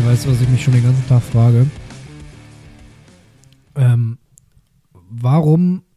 weißt du, was ich mich schon den ganzen Tag frage? Warum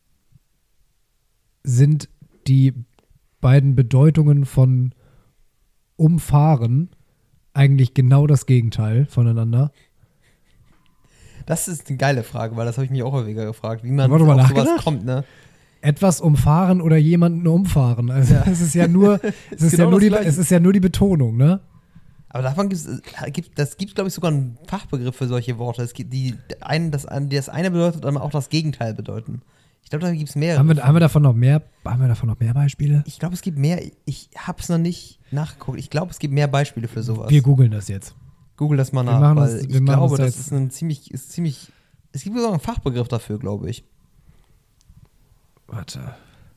sind die beiden Bedeutungen von umfahren eigentlich genau das Gegenteil voneinander? Das ist eine geile Frage, weil das habe ich mich auch häufiger gefragt, wie man Warte mal, auf sowas nachgedacht? kommt, ne? Etwas umfahren oder jemanden umfahren. Also es ist ja nur, es ist, Genau ja nur das die, Gleiche. es ist ja nur die Betonung, ne? Aber davon gibt es, glaube ich, sogar einen Fachbegriff für solche Worte. Es gibt das eine bedeutet, aber auch das Gegenteil bedeuten. Ich glaube, da gibt es mehrere. Haben wir davon noch mehr Beispiele? Ich glaube, es gibt mehr. Ich habe es noch nicht nachgeguckt. Ich glaube, es gibt mehr Beispiele für sowas. Wir googeln das jetzt. Google das mal Wir nach, machen weil das- wir ich machen glaube, das das jetzt- ist ziemlich. Es gibt sogar einen Fachbegriff dafür, glaube ich. Warte.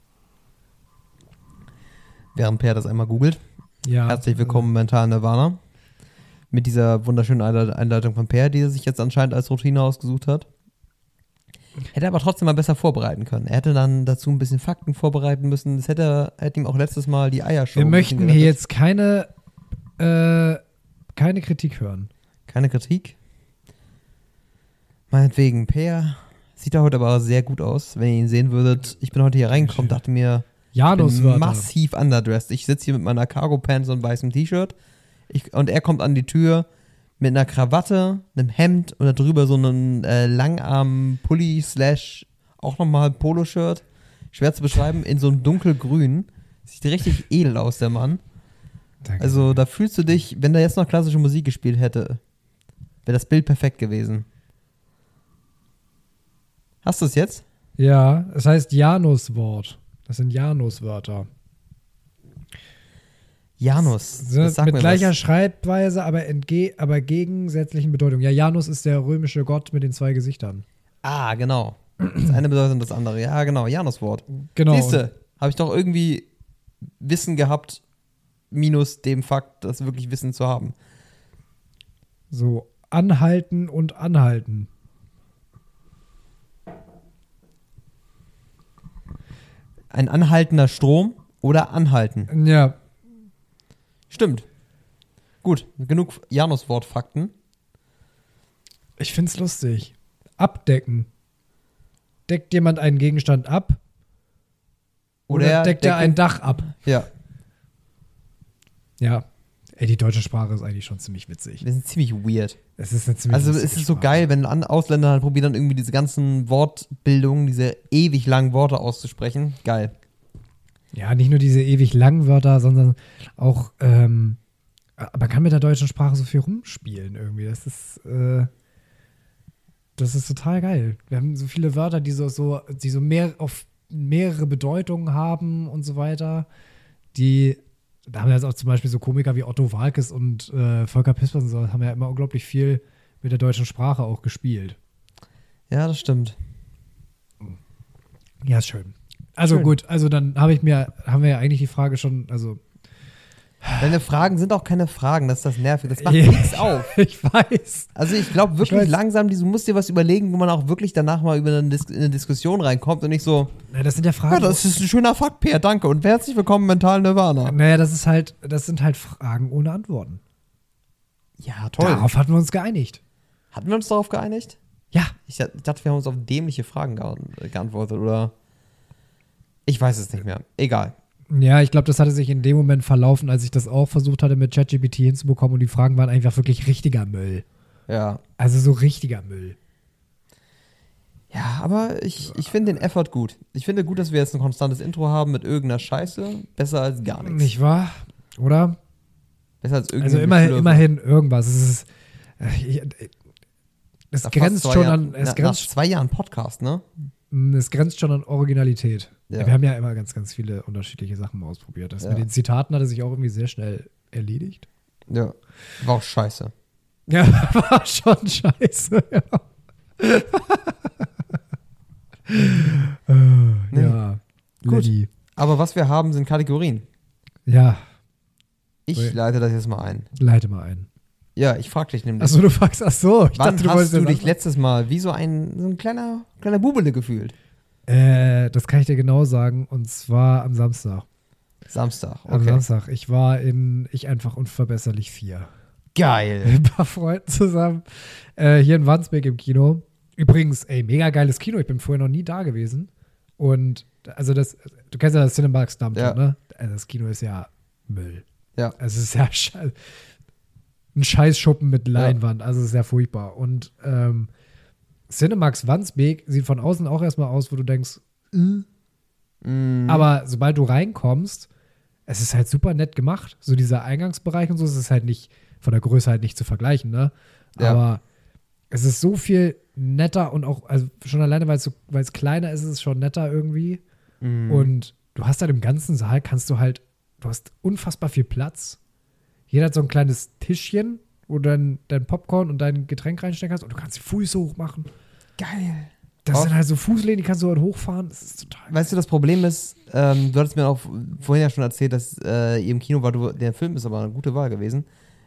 Während Per das einmal googelt. Ja. Herzlich willkommen, Mental Nirvana. Mit dieser wunderschönen Einleitung von Per, die er sich jetzt anscheinend als Routine ausgesucht hat. Hätte er aber trotzdem mal besser vorbereiten können. Er hätte dann dazu ein bisschen Fakten vorbereiten müssen. Das hätte ihm auch letztes Mal die Eiershow Wir ein bisschen möchten hier gerettet. jetzt keine Kritik hören. Keine Kritik. Meinetwegen, Per sieht da heute aber sehr gut aus. Wenn ihr ihn sehen würdet, ich bin heute hier reingekommen, dachte mir, ich bin Januswörter. massiv underdressed. Ich sitze hier mit meiner Cargo-Pants und weißem T-Shirt und er kommt an die Tür mit einer Krawatte, einem Hemd und darüber so einem Langarm-Pulli / auch nochmal Poloshirt. Schwer zu beschreiben, in so einem dunkelgrün. Sieht richtig edel aus, der Mann. Danke. Also da fühlst du dich, wenn da jetzt noch klassische Musik gespielt hätte, wäre das Bild perfekt gewesen. Hast du es jetzt? Ja, es heißt Januswort. Das sind Januswörter. Janus. Das sagt Mit mir gleicher was. Schreibweise, aber gegensätzlichen Bedeutungen. Ja, Janus ist der römische Gott mit den 2 Gesichtern. Ah, genau. Das eine bedeutet das andere. Ja, genau. Januswort. Genau. Siehste, habe ich doch irgendwie Wissen gehabt, minus dem Fakt, das wirklich Wissen zu haben. So, anhalten und anhalten. Ein anhaltender Strom oder anhalten. Ja, Stimmt. Gut, genug Januswort-Fakten. ich find's lustig. Abdecken. Deckt jemand einen Gegenstand ab? Oder deckt er ein Dach ab? Ja, Ja. Ey, die deutsche Sprache ist eigentlich schon ziemlich witzig. wir sind ziemlich weird. Es ist eine ziemlich Also lustige es ist so Sprache. geil, wenn Ausländer halt probieren, dann irgendwie diese ganzen Wortbildungen, diese ewig langen Worte auszusprechen. Geil. Ja, nicht nur diese ewig langen Wörter, sondern auch, man kann mit der deutschen Sprache so viel rumspielen irgendwie. Das ist total geil. Wir haben so viele Wörter, die so mehr auf mehrere Bedeutungen haben und so weiter. Da haben wir jetzt auch zum Beispiel so Komiker wie Otto Waalkes und Volker Pispers und so, haben ja immer unglaublich viel mit der deutschen Sprache auch gespielt. Ja, das stimmt. Ja, ist schön. Also Schön. gut, also dann haben wir ja eigentlich die Frage schon, also Deine Fragen sind auch keine Fragen, das ist das Nervige. Das macht Ja. nichts auf. ich weiß. Also ich glaube wirklich weiß. langsam, du musst dir was überlegen, wo man auch wirklich danach mal über in eine Diskussion reinkommt und nicht so, Na, das sind ja Fragen. ja, das ist ein schöner Fakt, Peer, danke und herzlich willkommen, Mental Nirvana. Naja, das sind halt Fragen ohne Antworten. Ja, toll. Darauf hatten wir uns geeinigt. Hatten wir uns darauf geeinigt? Ja. Ich dachte, wir haben uns auf dämliche Fragen geantwortet, oder? Ich weiß es nicht mehr. Egal. Ja, ich glaube, das hatte sich in dem Moment verlaufen, als ich das auch versucht hatte, mit ChatGPT hinzubekommen und die Fragen waren einfach wirklich richtiger Müll. Ja. Also so richtiger Müll. Ja, aber ich finde den Effort gut. Ich finde gut, dass wir jetzt ein konstantes Intro haben mit irgendeiner Scheiße. Besser als gar nichts. Nicht wahr? Oder? Besser als Also irgendeine immerhin irgendwas. Es Nach grenzt fast schon 2 an, Jahren- nach 2 Jahren Podcast, ne? es grenzt schon an Originalität. Ja. Wir haben ja immer ganz, ganz viele unterschiedliche Sachen mal ausprobiert. Das Ja. mit den Zitaten hatte sich auch irgendwie sehr schnell erledigt. Ja. War auch scheiße. Ja, war schon scheiße. Ja. Nee. Ja, Gut. Liddy. Aber was wir haben, sind Kategorien. Ja, Ich Ui. leite das jetzt mal ein. leite mal ein. Ja, ich frag dich nämlich. Achso, du fragst, achso. Ich Wann dachte, du hast wolltest du jetzt dich letztes Mal wie so ein kleiner Bubele gefühlt? Das kann ich dir genau sagen. Und zwar am Samstag. Samstag, Am okay. Samstag. Ich war in Ich einfach unverbesserlich 4. Geil. Mit ein paar Freunden zusammen. Hier in Wandsbek im Kino. Übrigens, mega geiles Kino. Ich bin vorher noch nie da gewesen. Und also du kennst ja das Cinemax Dammtor, ne? Also das Kino ist ja Müll. Ja. Also es ist ja ein Scheißschuppen mit Leinwand. Also es ist ja furchtbar. Und Cinemax Wandsbek sieht von außen auch erstmal aus, wo du denkst, aber sobald du reinkommst, es ist halt super nett gemacht. So dieser Eingangsbereich und so, es ist halt nicht, von der Größe halt nicht zu vergleichen, ne? Ja. Aber es ist so viel netter und auch, also schon alleine, weil es kleiner ist, ist es schon netter irgendwie. Und du hast halt im ganzen Saal, du hast unfassbar viel Platz. Jeder hat so ein kleines Tischchen, wo du dein Popcorn und dein Getränk reinstecken kannst und du kannst die Füße hochmachen. Geil. Das sind halt so Fußlehnen, die kannst du halt hochfahren. Das ist total. Weißt du, das Problem ist, du hattest mir auch vorhin ja schon erzählt, dass ihr im Kino war, der Film ist aber eine gute Wahl gewesen.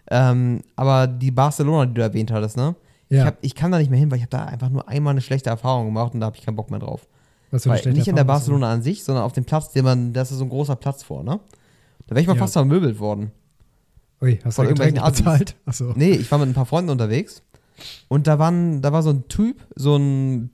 Aber die Barcelona, die du erwähnt hattest, ne? Ja. Ich kann da nicht mehr hin, weil ich habe da einfach nur einmal eine schlechte Erfahrung gemacht und da habe ich keinen Bock mehr drauf. Was für eine Weil schlechte nicht in der Erfahrung Barcelona an sich, sondern auf dem Platz, da ist so ein großer Platz vor, ne? Da wäre ich mal fast vermöbelt worden. Ui, hast du Von Getränk irgendwelchen nicht bezahlt? Achso. Nee, ich war mit ein paar Freunden unterwegs und da war so ein Typ, so ein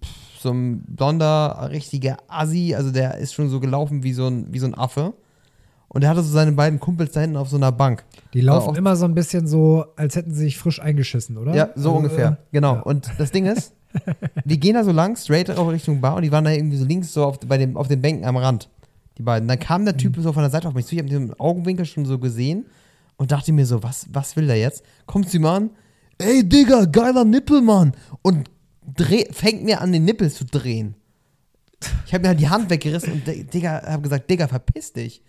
blonder, richtiger Assi, also der ist schon so gelaufen wie so ein Affe. Und der hatte so seine beiden Kumpels da hinten auf so einer Bank. Die laufen immer so ein bisschen so, als hätten sie sich frisch eingeschissen, oder? Ja, so ungefähr. Genau. Ja. Und das Ding ist, wir gehen da so lang, straight auch Richtung Bar und die waren da irgendwie so links so auf den Bänken am Rand. Die beiden. Dann kam der Typ so von der Seite auf mich zu, ich habe den im Augenwinkel schon so gesehen und dachte mir so, was will der jetzt? Kommt sie mal an, ey Digga, geiler Nippel, Mann. Und fängt mir an, den Nippel zu drehen. Ich habe mir halt die Hand weggerissen und habe gesagt, Digga, verpiss dich.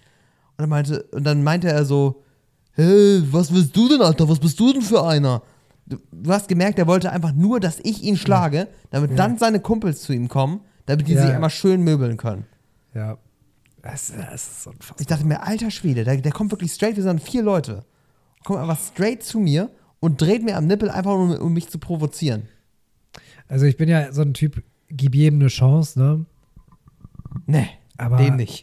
Und dann meinte er so, hey, was willst du denn, Alter? Was bist du denn für einer? Du hast gemerkt, er wollte einfach nur, dass ich ihn schlage, damit dann seine Kumpels zu ihm kommen, damit die sich einmal schön möbeln können. Ja. Das ist unfassbar. Ich dachte mir, alter Schwede, der kommt wirklich straight, wir sind 4 Leute. Kommt einfach straight zu mir und dreht mir am Nippel einfach, um mich zu provozieren. Also ich bin ja so ein Typ, gib jedem eine Chance, ne? Nee, dem nicht.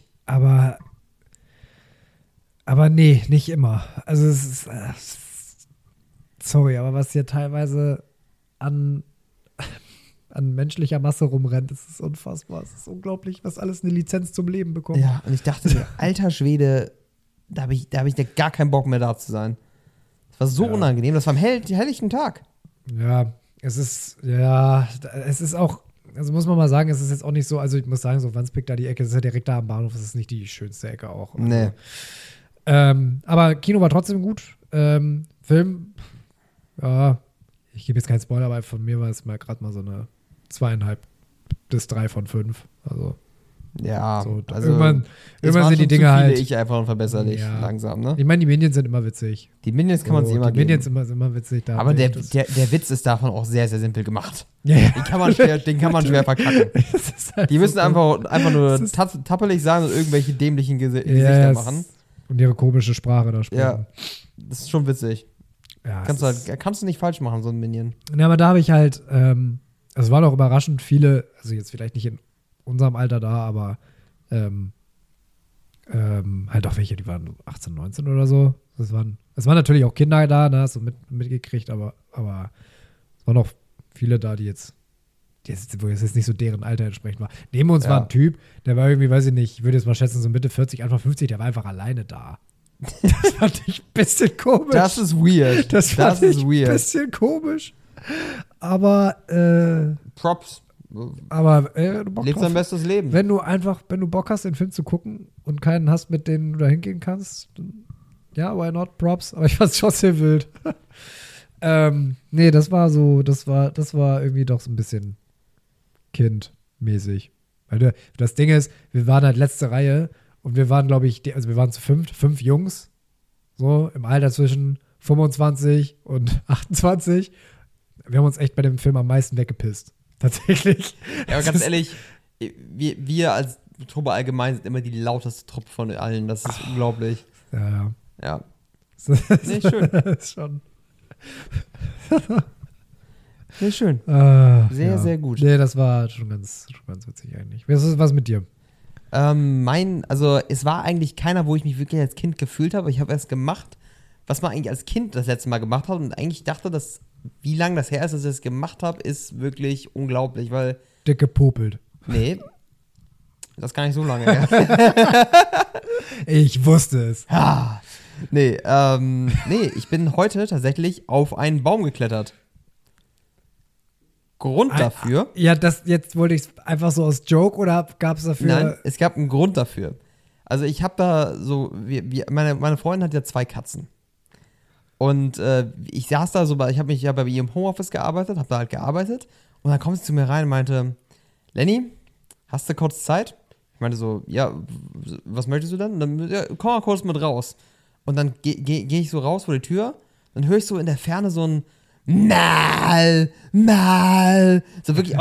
Aber nee, nicht immer. Also es ist, sorry, aber was hier teilweise an menschlicher Masse rumrennt, das ist unfassbar. Es ist unglaublich, was alles eine Lizenz zum Leben bekommt. Ja, und ich dachte mir, alter Schwede, da hab ich gar keinen Bock mehr da zu sein. Das war so unangenehm, das war am helllichten Tag. Ja, es ist auch, also muss man mal sagen, es ist jetzt auch nicht so, also ich muss sagen, so Wandsbek da die Ecke, das ist ja direkt da am Bahnhof, das ist nicht die schönste Ecke auch. Also, Nee. Aber Kino war trotzdem gut. Film, ja, ich gebe jetzt keinen Spoiler, aber von mir war es mal gerade mal so eine 2,5 bis 3 von 5. Also, ja, so, also irgendwann sind die Dinge halt. Ich einfach unverbesserlich, langsam, ne? Ich meine, die Minions sind immer witzig. Die Minions kann man sich immer Die geben. Minions sind immer witzig. Da Aber der Witz ist davon auch sehr, sehr simpel gemacht. Ja. Den kann man schwer verkacken. Halt Die müssen einfach nur tappelig sein und irgendwelche dämlichen Gesichter machen. Und ihre komische Sprache da sprechen. Ja, das ist schon witzig. Ja, Kannst du nicht falsch machen, so ein Minion. Ja, aber da habe ich halt, es waren auch überraschend viele, also jetzt vielleicht nicht in unserem Alter da, aber halt auch welche, die waren 18, 19 oder so. Es waren natürlich auch Kinder da, ne, hast du mitgekriegt, aber es waren auch viele da, wo es jetzt nicht so deren Alter entsprechend war. Neben uns war ein Typ, der war irgendwie, weiß ich nicht, ich würde jetzt mal schätzen, so Mitte 40, Anfang 50, der war einfach alleine da. Das fand ich ein bisschen komisch. Das ist weird. Das fand ich ein bisschen komisch. Aber, Props. du Bock Lebt sein bestes Leben. Wenn du Bock hast, den Film zu gucken und keinen hast, mit denen du da hingehen kannst, dann, ja, why not, Props. Aber ich fand's trotzdem wild. Nee, das war irgendwie doch so ein bisschen kindmäßig. Weil das Ding ist, wir waren halt letzte Reihe und wir waren, glaube ich, wir waren zu 5 Jungs, so im Alter zwischen 25 und 28. Wir haben uns echt bei dem Film am meisten weggepisst. Tatsächlich. Ja, aber ganz ehrlich, wir als Truppe allgemein sind immer die lauteste Truppe von allen. Das ist unglaublich. Ja. Nee, schön. Schon. Nee, schön. Sehr, sehr gut. Nee, das war schon ganz witzig eigentlich. Was mit dir? Also es war eigentlich keiner, wo ich mich wirklich als Kind gefühlt habe. Ich habe erst gemacht, was man eigentlich als Kind das letzte Mal gemacht hat und eigentlich dachte, dass wie lange das her ist, dass ich das gemacht habe, ist wirklich unglaublich, weil Dick gepopelt. nee, das ist gar nicht so lange her. Ich wusste es. Nee, ich bin heute tatsächlich auf einen Baum geklettert. Grund dafür? Ja, jetzt wollte ich es einfach so aus Joke oder gab es dafür? Nein, es gab einen Grund dafür. Also ich habe da so, meine Freundin hat ja 2 Katzen. Und ich saß da so, ich habe mich ja bei ihr im Homeoffice gearbeitet, habe da halt gearbeitet. Und dann kommt sie zu mir rein und meinte, Lenny, hast du kurz Zeit? Ich meinte so, ja, was möchtest du denn? Und dann, ja, komm mal kurz mit raus. Und dann geh ich so raus vor die Tür, dann höre ich so in der Ferne so ein Mal. So wirklich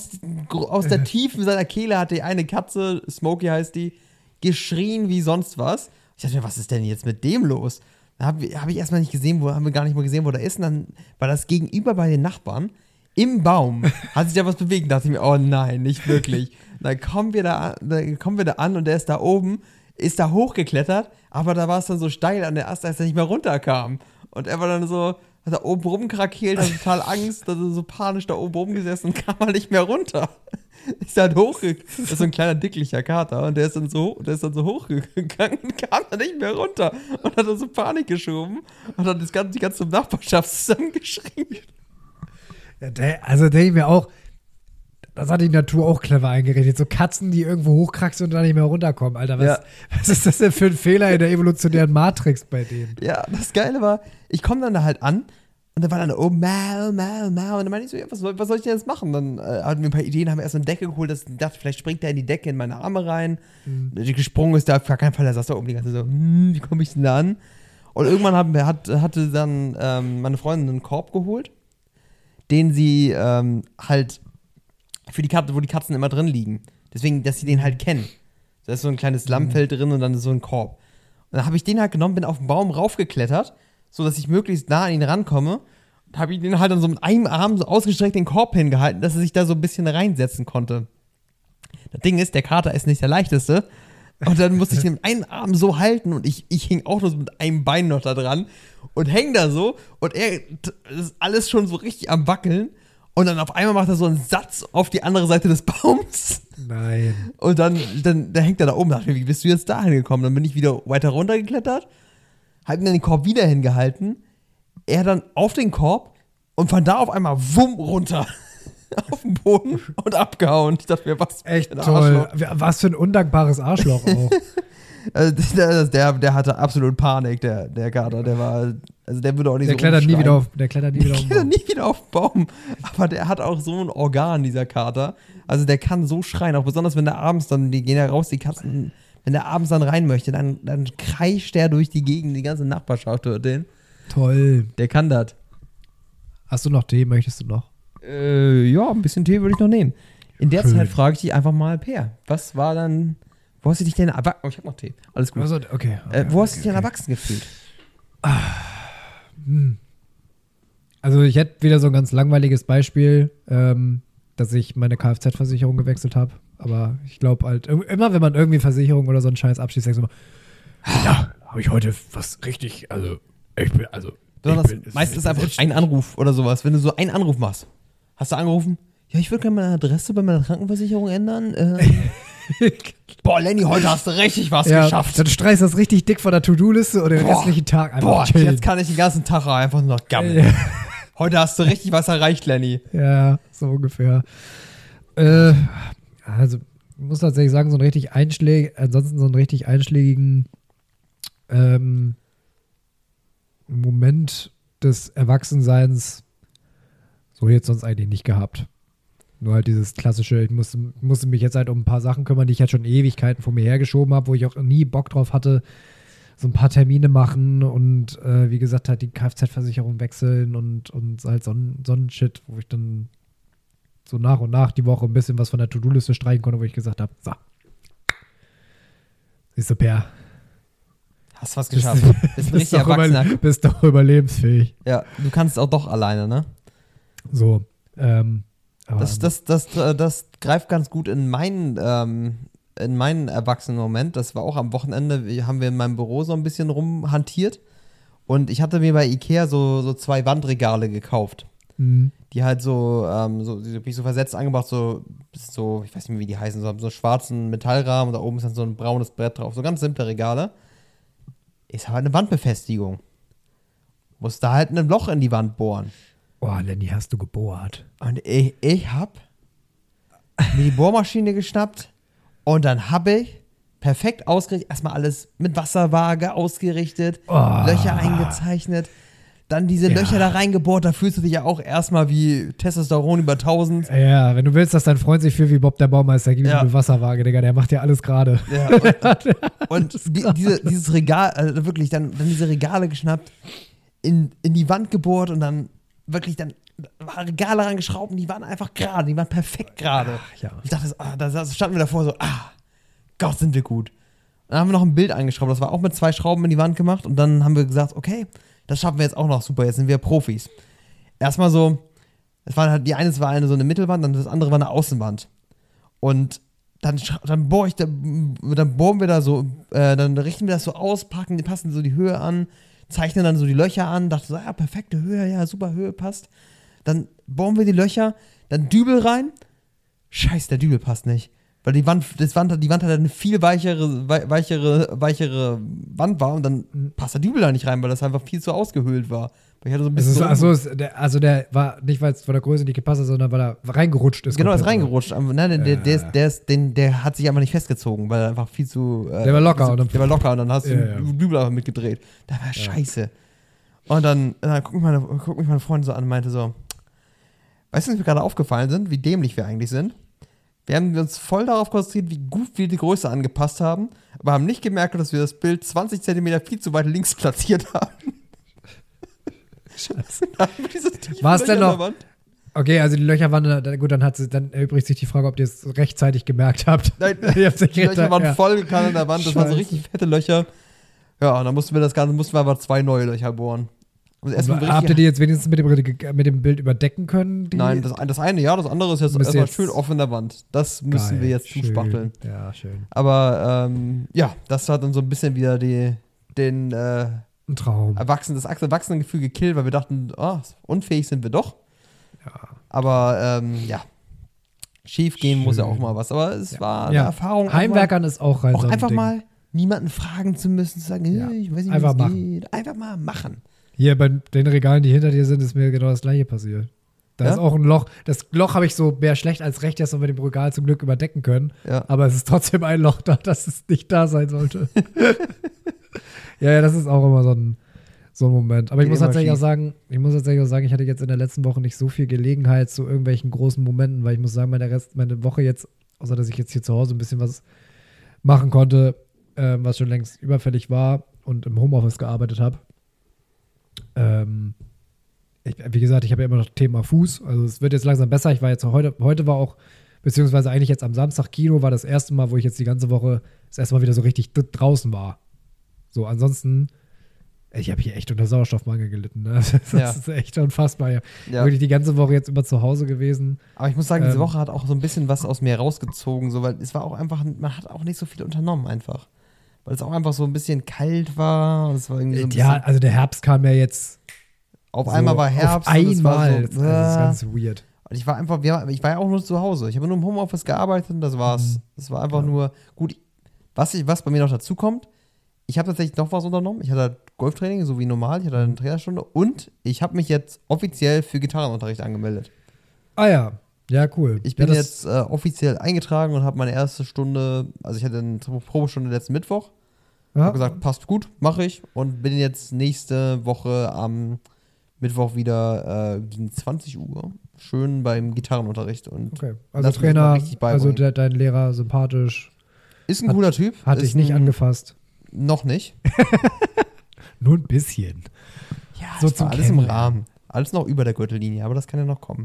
aus der Tiefen seiner Kehle hat die eine Katze, Smokey heißt die, geschrien wie sonst was. Ich dachte mir, was ist denn jetzt mit dem los? Da hab ich erstmal nicht gesehen, haben wir gar nicht mal gesehen, wo der ist. Und dann war das gegenüber bei den Nachbarn im Baum. Hat sich da was bewegt. Da dachte ich mir, oh nein, nicht wirklich. Dann kommen wir da an und der ist da oben, ist da hochgeklettert, aber da war es dann so steil an der Ast, dass er nicht mehr runterkam. Und er war dann so, hat da oben rumkrakeelt, hatte total Angst, hat so panisch da oben rumgesessen und kam halt nicht mehr runter. Ist dann hochgegangen, das ist so ein kleiner, dicklicher Kater und der ist dann so hochgegangen und kam dann nicht mehr runter und hat dann so Panik geschoben und hat die ganze Nachbarschaft zusammengeschrien. Ja, also denke ich mir auch, das hat die Natur auch clever eingerichtet. So Katzen, die irgendwo hochkraxeln und dann nicht mehr runterkommen. Alter, was ist das denn für ein Fehler in der evolutionären Matrix bei denen? Ja, das Geile war, ich komme dann da halt an und da war dann da oben, Mau. Und dann meinte ich so, ja, was soll ich denn jetzt machen? Dann hatten wir ein paar Ideen, haben erst eine Decke geholt, dass ich dachte, vielleicht springt er in die Decke in meine Arme rein. Die gesprungen ist da, auf gar keinen Fall, da saß da oben die ganze Zeit so, wie komme ich denn da an? Und irgendwann hatte dann meine Freundin einen Korb geholt, den sie halt für die Katze, wo die Katzen immer drin liegen. Deswegen, dass sie den halt kennen. Da ist so ein kleines Lammfeld drin und dann ist so ein Korb. Und dann habe ich den halt genommen, bin auf den Baum raufgeklettert, so dass ich möglichst nah an ihn rankomme. Und habe ihn halt dann so mit einem Arm so ausgestreckt den Korb hingehalten, dass er sich da so ein bisschen reinsetzen konnte. Das Ding ist, der Kater ist nicht der leichteste. Und dann musste ich den mit einem Arm so halten und ich hing auch nur so mit einem Bein noch da dran und häng da so und er ist alles schon so richtig am Wackeln. Und dann auf einmal macht er so einen Satz auf die andere Seite des Baums. Nein. Und dann hängt er da oben. Da dachte ich mir, wie bist du jetzt da hingekommen? Dann bin ich wieder weiter runtergeklettert, hab ihm dann den Korb wieder hingehalten. Er dann auf den Korb und von da auf einmal wumm runter auf den Boden und abgehauen. Ich dachte mir, was echt für ein toll. Arschloch. Was für ein undankbares Arschloch auch. Der hatte absolut Panik, der Kater. Der war, also der würde auch nicht der so klettert nie wieder rumschreien. der klettert nie wieder auf den Baum. Nie wieder auf den Baum. Aber der hat auch so ein Organ, dieser Kater. Also der kann so schreien, auch besonders wenn der abends dann, die gehen ja raus, die Katzen, wenn der abends dann rein möchte, dann kreischt der durch die Gegend, die ganze Nachbarschaft hört den. Toll. Der kann das. Hast du noch Tee? Möchtest du noch? Ja, ein bisschen Tee würde ich noch nehmen. In der Schön. Zeit frage ich dich einfach mal, Per, was war dann, wo hast du dich denn erwachsen, ich hab noch Tee, alles gut. Also, okay. Wo hast du dich denn erwachsen gefühlt? Also ich hätte wieder so ein ganz langweiliges Beispiel, dass ich meine Kfz-Versicherung gewechselt habe. Aber ich glaube halt, immer wenn man irgendwie Versicherung oder so einen Scheiß abschließt, denkst du immer, ja, habe ich heute was richtig, Meistens ist einfach ein Anruf oder sowas, wenn du so einen Anruf machst. Hast du angerufen? Ja, ich würde gerne meine Adresse bei meiner Krankenversicherung ändern. Boah, Lenny, heute hast du richtig was geschafft. Dann streichst du das richtig dick von der To-Do-Liste oder den restlichen Tag einfach chillen. Jetzt kann ich den ganzen Tag einfach nur noch gammeln. Ja. Heute hast du richtig was erreicht, Lenny. Ja, so ungefähr. Also, ich muss tatsächlich sagen, so einen richtig einschlägigen Moment des Erwachsenseins so jetzt sonst eigentlich nicht gehabt. Nur halt dieses klassische, ich musste mich jetzt halt um ein paar Sachen kümmern, die ich halt schon Ewigkeiten vor mir hergeschoben habe, wo ich auch nie Bock drauf hatte, so ein paar Termine machen und wie gesagt halt die Kfz-Versicherung wechseln und halt so ein Shit, wo ich dann so nach und nach die Woche ein bisschen was von der To-Do-Liste streichen konnte, wo ich gesagt habe, so, siehst du, Per, hast was geschafft. Bist ein richtig Erwachsener. Bist doch überlebensfähig. Ja, du kannst auch doch alleine, ne? So, Das greift ganz gut in meinen Erwachsenen-Moment. Das war auch am Wochenende, haben wir in meinem Büro so ein bisschen rumhantiert. Und ich hatte mir bei Ikea so 2 Wandregale gekauft. Mhm. Die halt die so versetzt angebracht, so, ich weiß nicht mehr, wie die heißen, so haben so einen schwarzen Metallrahmen und da oben ist dann so ein braunes Brett drauf. So ganz simple Regale. Ist halt eine Wandbefestigung. Muss da halt ein Loch in die Wand bohren. Oh, Lenny, hast du gebohrt? Und ich hab mir die Bohrmaschine geschnappt und dann habe ich perfekt ausgerichtet, erstmal alles mit Wasserwaage ausgerichtet, Löcher eingezeichnet, dann diese Löcher da reingebohrt, da fühlst du dich ja auch erstmal wie Testosteron über 1000. Ja, wenn du willst, dass dein Freund sich fühlt wie Bob der Baumeister, gib ihm eine Wasserwaage, Digga, der macht ja alles gerade. Ja, und dieses Regal, also wirklich, dann diese Regale geschnappt, in die Wand gebohrt und dann wirklich dann Regale rangeschraubt und die waren einfach gerade, die waren perfekt gerade. Ja. Ich dachte, da standen wir davor so, Gott, sind wir gut. Dann haben wir noch ein Bild eingeschraubt, das war auch mit 2 Schrauben in die Wand gemacht und dann haben wir gesagt, okay, das schaffen wir jetzt auch noch, super, jetzt sind wir Profis. Erstmal so, es war halt, war eine so eine Mittelwand, dann das andere war eine Außenwand. Und dann bohren wir da so, dann richten wir das so aus, passen so die Höhe an, zeichnen dann so die Löcher an, dachte so, ja, perfekte Höhe, ja, super Höhe, passt. Dann bohren wir die Löcher, dann Dübel rein. Scheiße, der Dübel passt nicht. Weil die Wand halt eine viel weichere Wand war und dann passt der Dübel da nicht rein, weil das einfach viel zu ausgehöhlt war. Weil ich hatte so ein bisschen der war nicht, weil es von der Größe nicht gepasst hat, sondern weil er reingerutscht ist. Genau, ist reingerutscht. Der hat sich einfach nicht festgezogen, weil er einfach viel zu. Der war locker. Der war locker und dann hast du den Dübel einfach mitgedreht. Da war scheiße. Und dann guckt mich meine Freundin so an und meinte so: Weißt du, was mir gerade aufgefallen sind, wie dämlich wir eigentlich sind? Wir haben uns voll darauf konzentriert, wie gut wir die Größe angepasst haben, aber haben nicht gemerkt, dass wir das Bild 20 cm viel zu weit links platziert haben. Scheiße. War es denn noch? Okay, also die Löcher waren, gut, dann erübrigt sich die Frage, ob ihr es rechtzeitig gemerkt habt. Nein, die Löcher waren voll gekannt an der Wand, das waren so richtig fette Löcher. Ja, und dann mussten wir aber 2 neue Löcher bohren. Habt ihr die jetzt wenigstens mit dem Bild überdecken können? Nein, das eine ja, das andere ist jetzt erstmal schön offen in der Wand. Das müssen wir jetzt zuspachteln. Ja, schön. Aber das hat dann so ein bisschen wieder den Traum. Das Erwachsenengefühl gekillt, weil wir dachten, unfähig sind wir doch. Ja. Aber schief gehen muss ja auch mal was. Aber es war eine Erfahrung. Heimwerkern ist auch rein. Auch einfach mal niemanden fragen zu müssen, zu sagen, ich weiß nicht, einfach wie es geht. Einfach mal machen. Hier bei den Regalen, die hinter dir sind, ist mir genau das gleiche passiert. Da ist auch ein Loch. Das Loch habe ich so mehr schlecht als recht erst noch mit dem Regal zum Glück überdecken können. Ja. Aber es ist trotzdem ein Loch da, dass es nicht da sein sollte. Ja, das ist auch immer so ein Moment. Aber ich muss tatsächlich auch sagen, ich hatte jetzt in der letzten Woche nicht so viel Gelegenheit zu irgendwelchen großen Momenten, weil ich muss sagen, meine Woche jetzt, außer dass ich jetzt hier zu Hause ein bisschen was machen konnte, was schon längst überfällig war und im Homeoffice gearbeitet habe. Wie gesagt, ich habe ja immer noch Thema Fuß. Also es wird jetzt langsam besser. Ich war jetzt heute war auch, beziehungsweise eigentlich jetzt am Samstag Kino, war das erste Mal, wo ich jetzt die ganze Woche das erste Mal wieder so richtig draußen war. So, ansonsten, ich habe hier echt unter Sauerstoffmangel gelitten. Ne? Das ist echt unfassbar. Ja. Wirklich die ganze Woche jetzt immer zu Hause gewesen. Aber ich muss sagen, diese Woche hat auch so ein bisschen was aus mir rausgezogen, so, weil es war auch einfach, man hat auch nicht so viel unternommen einfach. Weil es auch einfach so ein bisschen kalt war. Es war irgendwie so ein bisschen, also der Herbst kam ja jetzt. Auf einmal war Herbst. Auf einmal. Das ist ganz weird. Und ich war ja auch nur zu Hause. Ich habe nur im Homeoffice gearbeitet und das war's. Das war einfach nur gut. Was bei mir noch dazu kommt, ich habe tatsächlich noch was unternommen. Ich hatte Golftraining, so wie normal. Ich hatte eine Trainerstunde und ich habe mich jetzt offiziell für Gitarrenunterricht angemeldet. Ah ja. Ja, cool. Ich bin jetzt offiziell eingetragen und habe meine erste Stunde, also ich hatte eine Probestunde letzten Mittwoch. Ja. Habe gesagt, passt gut, mache ich. Und bin jetzt nächste Woche am Mittwoch wieder gegen 20 Uhr schön beim Gitarrenunterricht. Und okay. Also Trainer, also dein Lehrer sympathisch. Ist ein cooler Typ. Hatte ich nicht angefasst. Noch nicht. Nur ein bisschen. Ja, so zum alles im Rahmen. Alles noch über der Gürtellinie, aber das kann ja noch kommen.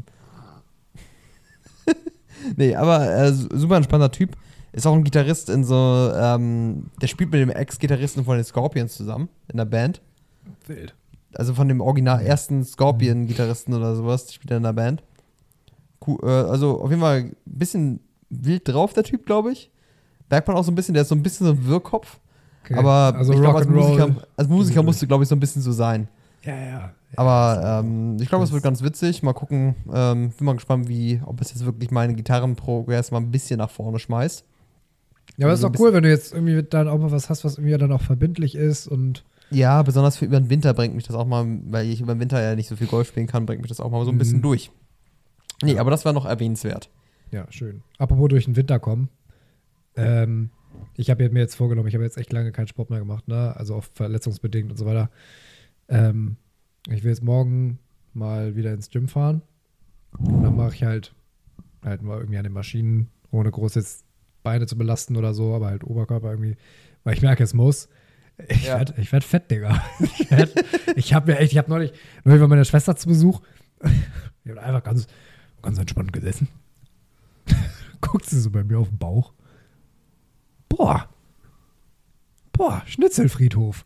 Nee, aber super entspannter Typ. Ist auch ein Gitarrist in so, der spielt mit dem Ex-Gitarristen von den Scorpions zusammen in der Band. Wild. Also von dem original ersten Scorpion-Gitarristen oder sowas, spielt er in der Band. Cool, also auf jeden Fall ein bisschen wild drauf, der Typ, glaube ich. Merkt man auch so ein bisschen, der ist so ein bisschen so ein Wirrkopf. Okay. Aber also ich glaube, Rock'n'Roll. als Musiker musst du, glaube ich, so ein bisschen so sein. Ja. Aber ich glaube, es wird ganz witzig. Mal gucken. Bin mal gespannt, ob es jetzt wirklich meine Gitarrenprogress mal ein bisschen nach vorne schmeißt. Ja, aber es ist doch cool, wenn du jetzt irgendwie dann auch mal was hast, was irgendwie dann auch verbindlich ist und. Ja, besonders für über den Winter bringt mich das auch mal, weil ich über den Winter ja nicht so viel Golf spielen kann, bringt mich das auch mal so ein bisschen durch. Nee, aber das war noch erwähnenswert. Ja, schön. Apropos durch den Winter kommen. Ich habe mir jetzt vorgenommen, ich habe jetzt echt lange keinen Sport mehr gemacht, ne? Also auch verletzungsbedingt und so weiter. Ich will jetzt morgen mal wieder ins Gym fahren. Und dann mache ich halt mal irgendwie an den Maschinen, ohne groß jetzt Beine zu belasten oder so, aber halt Oberkörper irgendwie, weil ich merke, es muss. Ich werd fett, Digga. Ich habe neulich war meine Schwester zu Besuch. Die hat einfach ganz entspannt gesessen. Guckt sie so bei mir auf den Bauch. Boah, Schnitzelfriedhof.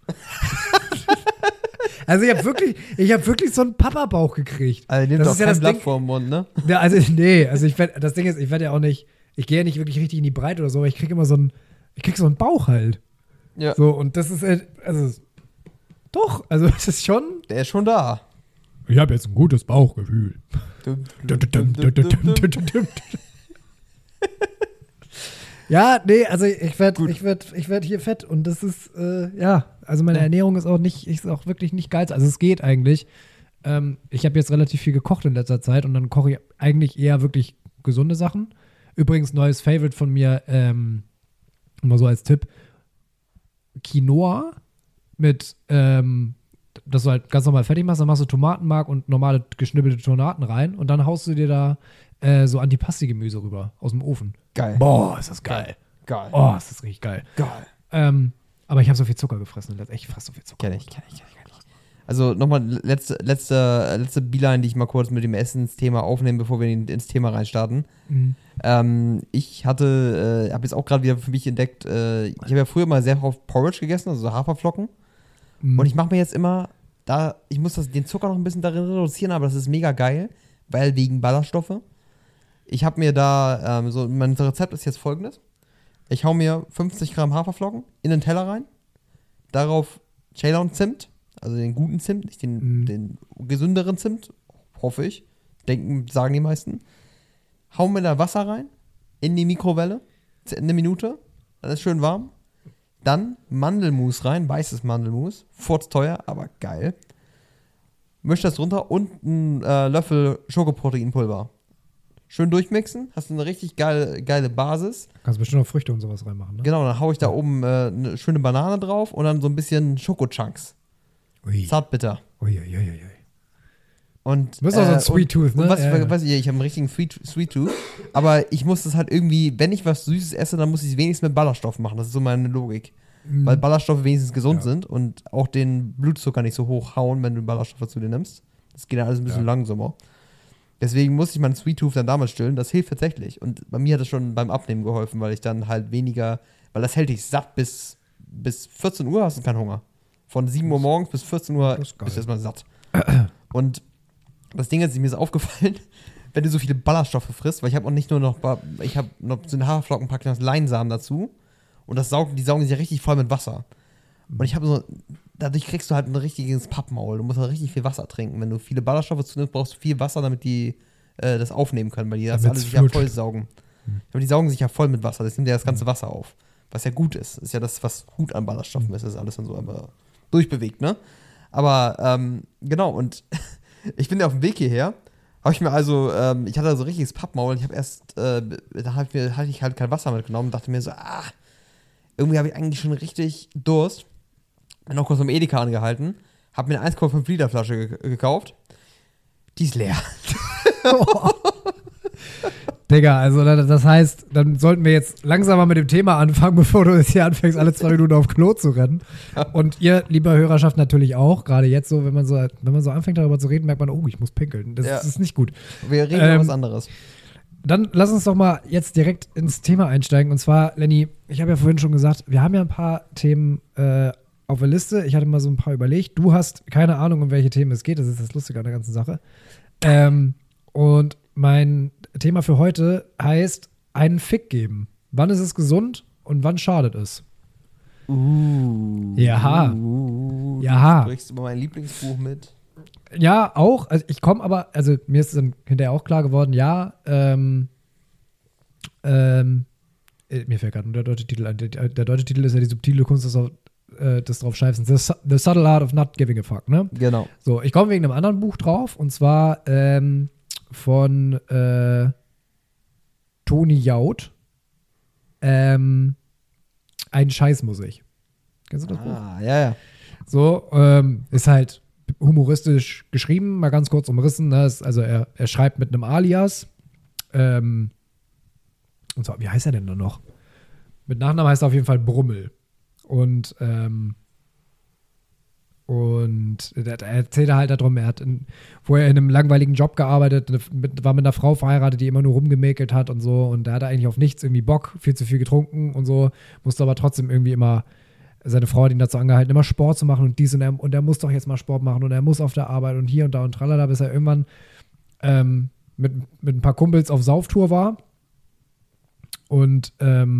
Also ich habe wirklich so einen Papa-Bauch gekriegt. Also nimmt doch kein Blatt vor den Mund, ne? Ja, also das Ding ist, ich werde ja auch nicht, ich gehe ja nicht wirklich richtig in die Breite oder so, aber ich kriege immer so einen Bauch halt. Ja. So, und das ist halt, doch, es ist schon. Der ist schon da. Ich habe jetzt ein gutes Bauchgefühl. Ja, nee, also ich werd hier fett und das ist, also meine Ernährung ist auch wirklich nicht geil. Also es geht eigentlich. Ich habe jetzt relativ viel gekocht in letzter Zeit und dann koche ich eigentlich eher wirklich gesunde Sachen. Übrigens, neues Favorite von mir, mal so als Tipp, Quinoa mit, dass du halt ganz normal fertig machst, dann machst du Tomatenmark und normale geschnibbelte Tomaten rein und dann haust du dir da so Antipasti-Gemüse rüber aus dem Ofen. Geil. Boah, ist das geil. Geil. Oh, ist das richtig geil. Geil. Aber ich habe so viel Zucker gefressen. Ich fresse so viel Zucker. Kenn ich. Also nochmal letzte Beeline, die ich mal kurz mit dem Essensthema aufnehme, bevor wir ins Thema reinstarten. Ich habe jetzt auch gerade wieder für mich entdeckt, ich habe ja früher mal sehr oft Porridge gegessen, also so Haferflocken. Und ich mache mir jetzt immer, ich muss den Zucker noch ein bisschen darin reduzieren, aber das ist mega geil, weil wegen Ballaststoffe. Ich habe mir da, mein Rezept ist jetzt folgendes. Ich hau mir 50 Gramm Haferflocken in den Teller rein, darauf Ceylon Zimt, also den guten Zimt, nicht den gesünderen Zimt, hoffe ich, sagen die meisten. Hau mir da Wasser rein, in die Mikrowelle, eine Minute, dann ist schön warm. Dann Mandelmus rein, weißes Mandelmus, furzteuer, aber geil. Misch das runter und einen Löffel Schokoproteinpulver. Schön durchmixen, hast du eine richtig geile Basis. Kannst bestimmt auch Früchte und sowas reinmachen, ne? Genau, dann hau ich da oben eine schöne Banane drauf und dann so ein bisschen Schokochunks. Zartbitter. Uiuiui. Und du bist auch so ein Sweet Tooth, ne? Ich habe einen richtigen Sweet Tooth. Aber ich muss das halt irgendwie, wenn ich was Süßes esse, dann muss ich es wenigstens mit Ballaststoff machen. Das ist so meine Logik. Weil Ballaststoffe wenigstens gesund sind und auch den Blutzucker nicht so hoch hauen, wenn du Ballaststoffe zu dir nimmst. Das geht dann alles ein bisschen langsamer. Deswegen muss ich meinen Sweet Tooth dann damals stillen. Das hilft tatsächlich. Und bei mir hat das schon beim Abnehmen geholfen, weil ich dann halt weniger, weil das hält dich satt bis 14 Uhr hast du keinen Hunger. Von 7 Uhr morgens bis 14 Uhr bist du erstmal satt. Und das Ding ist, mir ist aufgefallen, wenn du so viele Ballaststoffe frisst, weil ich habe auch nicht nur noch, ich habe noch zu den Haferflocken packe ich noch Leinsamen dazu und die saugen sich ja richtig voll mit Wasser. Und ich habe so, dadurch kriegst du halt ein richtiges Pappmaul. Du musst halt richtig viel Wasser trinken. Wenn du viele Ballaststoffe zunimmst, brauchst du viel Wasser, damit die das aufnehmen können, weil die das alles sich ja voll saugen. Aber die saugen sich ja voll mit Wasser. Das nimmt ja das ganze Wasser auf. Was ja gut ist. Das ist ja das, was gut an Ballaststoffen ist. Das ist alles dann so einfach durchbewegt, ne? Aber, genau, und ich bin ja auf dem Weg hierher, habe ich mir ich hatte so richtiges Pappmaul. Ich habe erst, da hatte ich halt kein Wasser mitgenommen und dachte mir so, irgendwie habe ich eigentlich schon richtig Durst. Bin auch kurz beim Edeka angehalten, habe mir eine 1,5 Liter Flasche gekauft. Die ist leer. Digga, also das heißt, dann sollten wir jetzt langsamer mit dem Thema anfangen, bevor du jetzt hier anfängst, alle 2 Minuten auf Klo zu rennen. Und ihr, lieber Hörerschaft, natürlich auch. Gerade jetzt so, wenn man so anfängt, darüber zu reden, merkt man, oh, ich muss pinkeln. Das ist nicht gut. Wir reden über was anderes. Dann lass uns doch mal jetzt direkt ins Thema einsteigen. Und zwar, Lenny, ich habe ja vorhin schon gesagt, wir haben ja ein paar Themen auf der Liste. Ich hatte mal so ein paar überlegt. Du hast keine Ahnung, um welche Themen es geht. Das ist das Lustige an der ganzen Sache. Und mein Thema für heute heißt einen Fick geben. Wann ist es gesund und wann schadet es? Ja. Du Ja. sprichst über mein Lieblingsbuch mit. Ja, auch. Also ich komme aber, also mir ist dann hinterher auch klar geworden, ja, mir fällt gerade nur der deutsche Titel ein. Der deutsche Titel ist ja die subtile Kunst des drauf Scheißens. The Subtle Art of Not Giving a Fuck, ne? Genau. So, ich komme wegen einem anderen Buch drauf und zwar von Toni Jaud. Ein Scheiß muss ich. Kennst du das Buch? Ja. So, ist halt humoristisch geschrieben, mal ganz kurz umrissen. Ne? Also er schreibt mit einem Alias. Und zwar, wie heißt er denn da noch? Mit Nachnamen heißt er auf jeden Fall Brummel. Und er erzählt halt darum, er hat vorher in einem langweiligen Job gearbeitet, war mit einer Frau verheiratet, die immer nur rumgemäkelt hat und so. Und er hatte eigentlich auf nichts irgendwie Bock, viel zu viel getrunken und so. Musste aber trotzdem irgendwie immer, seine Frau hat ihn dazu angehalten, immer Sport zu machen und dies und er muss doch jetzt mal Sport machen und er muss auf der Arbeit und hier und da und tralala, bis er irgendwann mit ein paar Kumpels auf Sauftour war und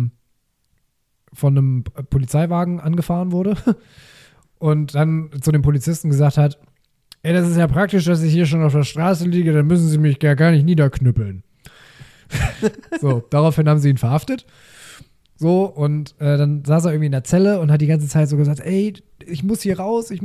von einem Polizeiwagen angefahren wurde und dann zu dem Polizisten gesagt hat, ey, das ist ja praktisch, dass ich hier schon auf der Straße liege, dann müssen sie mich gar nicht niederknüppeln. So, daraufhin haben sie ihn verhaftet. So, und dann saß er irgendwie in der Zelle und hat die ganze Zeit so gesagt, ey, ich muss hier raus. Ich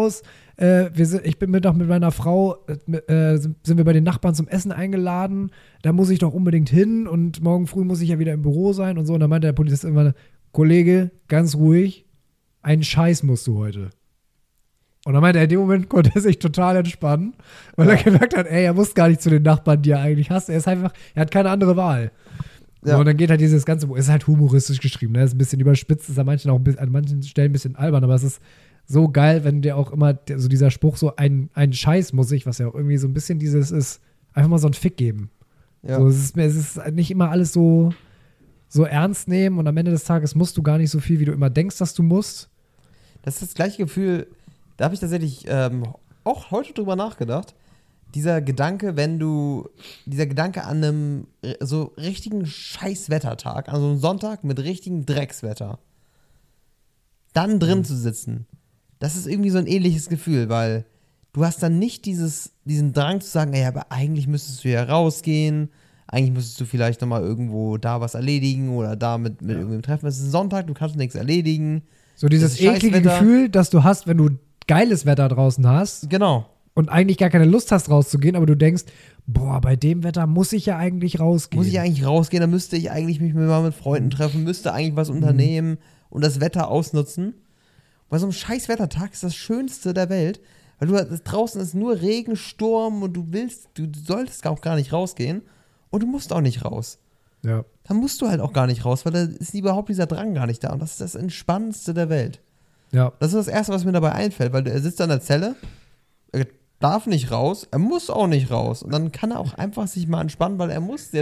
bin mit meiner Frau, sind wir bei den Nachbarn zum Essen eingeladen, da muss ich doch unbedingt hin und morgen früh muss ich ja wieder im Büro sein und so. Und dann meinte der Polizist immer, Kollege, ganz ruhig, einen Scheiß musst du heute. Und dann meinte er, in dem Moment konnte er sich total entspannen, weil er gemerkt hat, ey, er muss gar nicht zu den Nachbarn, die er eigentlich hasst. Er hat keine andere Wahl. Ja. So, und dann geht halt dieses ganze Buch, ist halt humoristisch geschrieben, ne? Ist ein bisschen überspitzt, ist an manchen Stellen ein bisschen albern, aber es ist so geil, wenn dir auch immer so dieser Spruch so ein Scheiß muss ich, was ja auch irgendwie so ein bisschen dieses ist, einfach mal so ein Fick geben. Ja. So, es ist nicht immer alles so ernst nehmen und am Ende des Tages musst du gar nicht so viel, wie du immer denkst, dass du musst. Das ist das gleiche Gefühl, da habe ich tatsächlich auch heute drüber nachgedacht. Dieser Gedanke an einem so richtigen Scheißwettertag, also einem Sonntag mit richtigem Dreckswetter, dann drin zu sitzen, das ist irgendwie so ein ähnliches Gefühl, weil du hast dann nicht diesen Drang zu sagen, ey, aber eigentlich müsstest du ja rausgehen, eigentlich müsstest du vielleicht nochmal irgendwo da was erledigen oder da mit irgendwem treffen. Es ist ein Sonntag, du kannst nichts erledigen. So dieses eklige Gefühl, das du hast, wenn du geiles Wetter draußen hast. Genau. Und eigentlich gar keine Lust hast, rauszugehen, aber du denkst, boah, bei dem Wetter muss ich ja eigentlich rausgehen. Muss ich eigentlich rausgehen, dann müsste ich eigentlich mich mal mit Freunden treffen, müsste eigentlich was unternehmen und das Wetter ausnutzen. Bei so einem scheiß Wettertag ist das Schönste der Welt, weil draußen ist nur Regen, Sturm und du solltest auch gar nicht rausgehen und du musst auch nicht raus. Ja. Dann musst du halt auch gar nicht raus, weil da ist überhaupt dieser Drang gar nicht da und das ist das Entspannendste der Welt. Ja. Das ist das Erste, was mir dabei einfällt, weil er sitzt an der Zelle, er darf nicht raus, er muss auch nicht raus. Und dann kann er auch einfach sich mal entspannen, weil er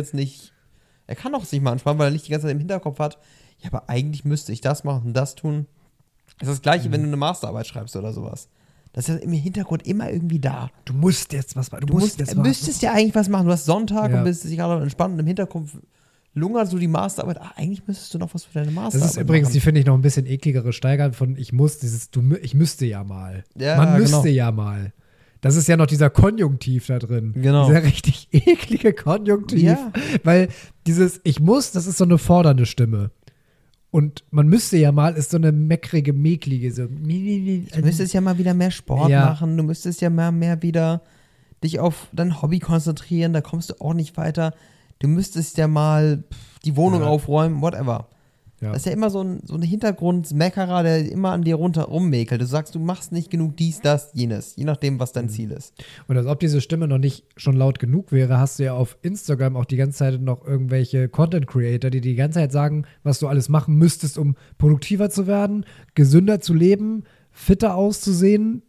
kann auch sich mal entspannen, weil er nicht die ganze Zeit im Hinterkopf hat, ja, aber eigentlich müsste ich das machen und das tun. Das ist das Gleiche, wenn du eine Masterarbeit schreibst oder sowas. Das ist ja im Hintergrund immer irgendwie da. Du musst jetzt was machen. Du müsstest ja eigentlich was machen. Du hast Sonntag und bist dich gerade entspannt und im Hinterkopf lungert du die Masterarbeit. Eigentlich müsstest du noch was für deine Masterarbeit Das ist übrigens, die finde ich noch ein bisschen ekligere Steigern von ich müsste ja mal. Ja, Man müsste ja mal. Das ist ja noch dieser Konjunktiv da drin. Genau. Dieser richtig eklige Konjunktiv. Ja. Weil dieses Ich muss, das ist so eine fordernde Stimme. Und man müsste ja mal, ist so eine meckrige, meklige. So. Du müsstest ja mal wieder mehr Sport machen. Du müsstest ja mehr wieder dich auf dein Hobby konzentrieren. Da kommst du auch nicht weiter. Du müsstest ja mal die Wohnung aufräumen, whatever. Ja. Das ist ja immer so ein Hintergrundmeckerer, der immer an dir rummäkelt. Du sagst, du machst nicht genug dies, das, jenes, je nachdem, was dein Ziel ist. Und als ob diese Stimme noch nicht schon laut genug wäre, hast du ja auf Instagram auch die ganze Zeit noch irgendwelche Content-Creator, die ganze Zeit sagen, was du alles machen müsstest, um produktiver zu werden, gesünder zu leben, fitter auszusehen,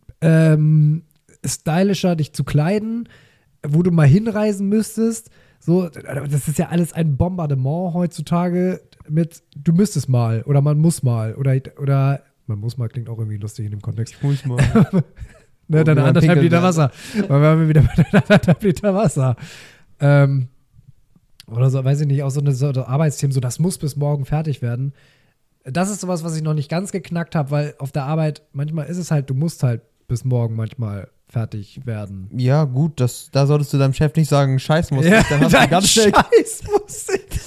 stylischer dich zu kleiden, wo du mal hinreisen müsstest. So, das ist ja alles ein Bombardement heutzutage mit du müsstest mal oder man muss mal oder man muss mal klingt auch irgendwie lustig in dem Kontext. Ich muss mal. Ne, deine 1,5 Liter Wasser. Weil wir haben wieder bei deiner 1,5 Liter Wasser. Oder so, weiß ich nicht, auch so Arbeitsthemen, so das muss bis morgen fertig werden. das ist sowas, was ich noch nicht ganz geknackt habe, weil auf der Arbeit manchmal ist es halt, du musst halt bis morgen manchmal fertig werden. Ja, gut, da solltest du deinem Chef nicht sagen, Scheiß muss ich, dann hast du ganz schnell, Scheiß muss ich.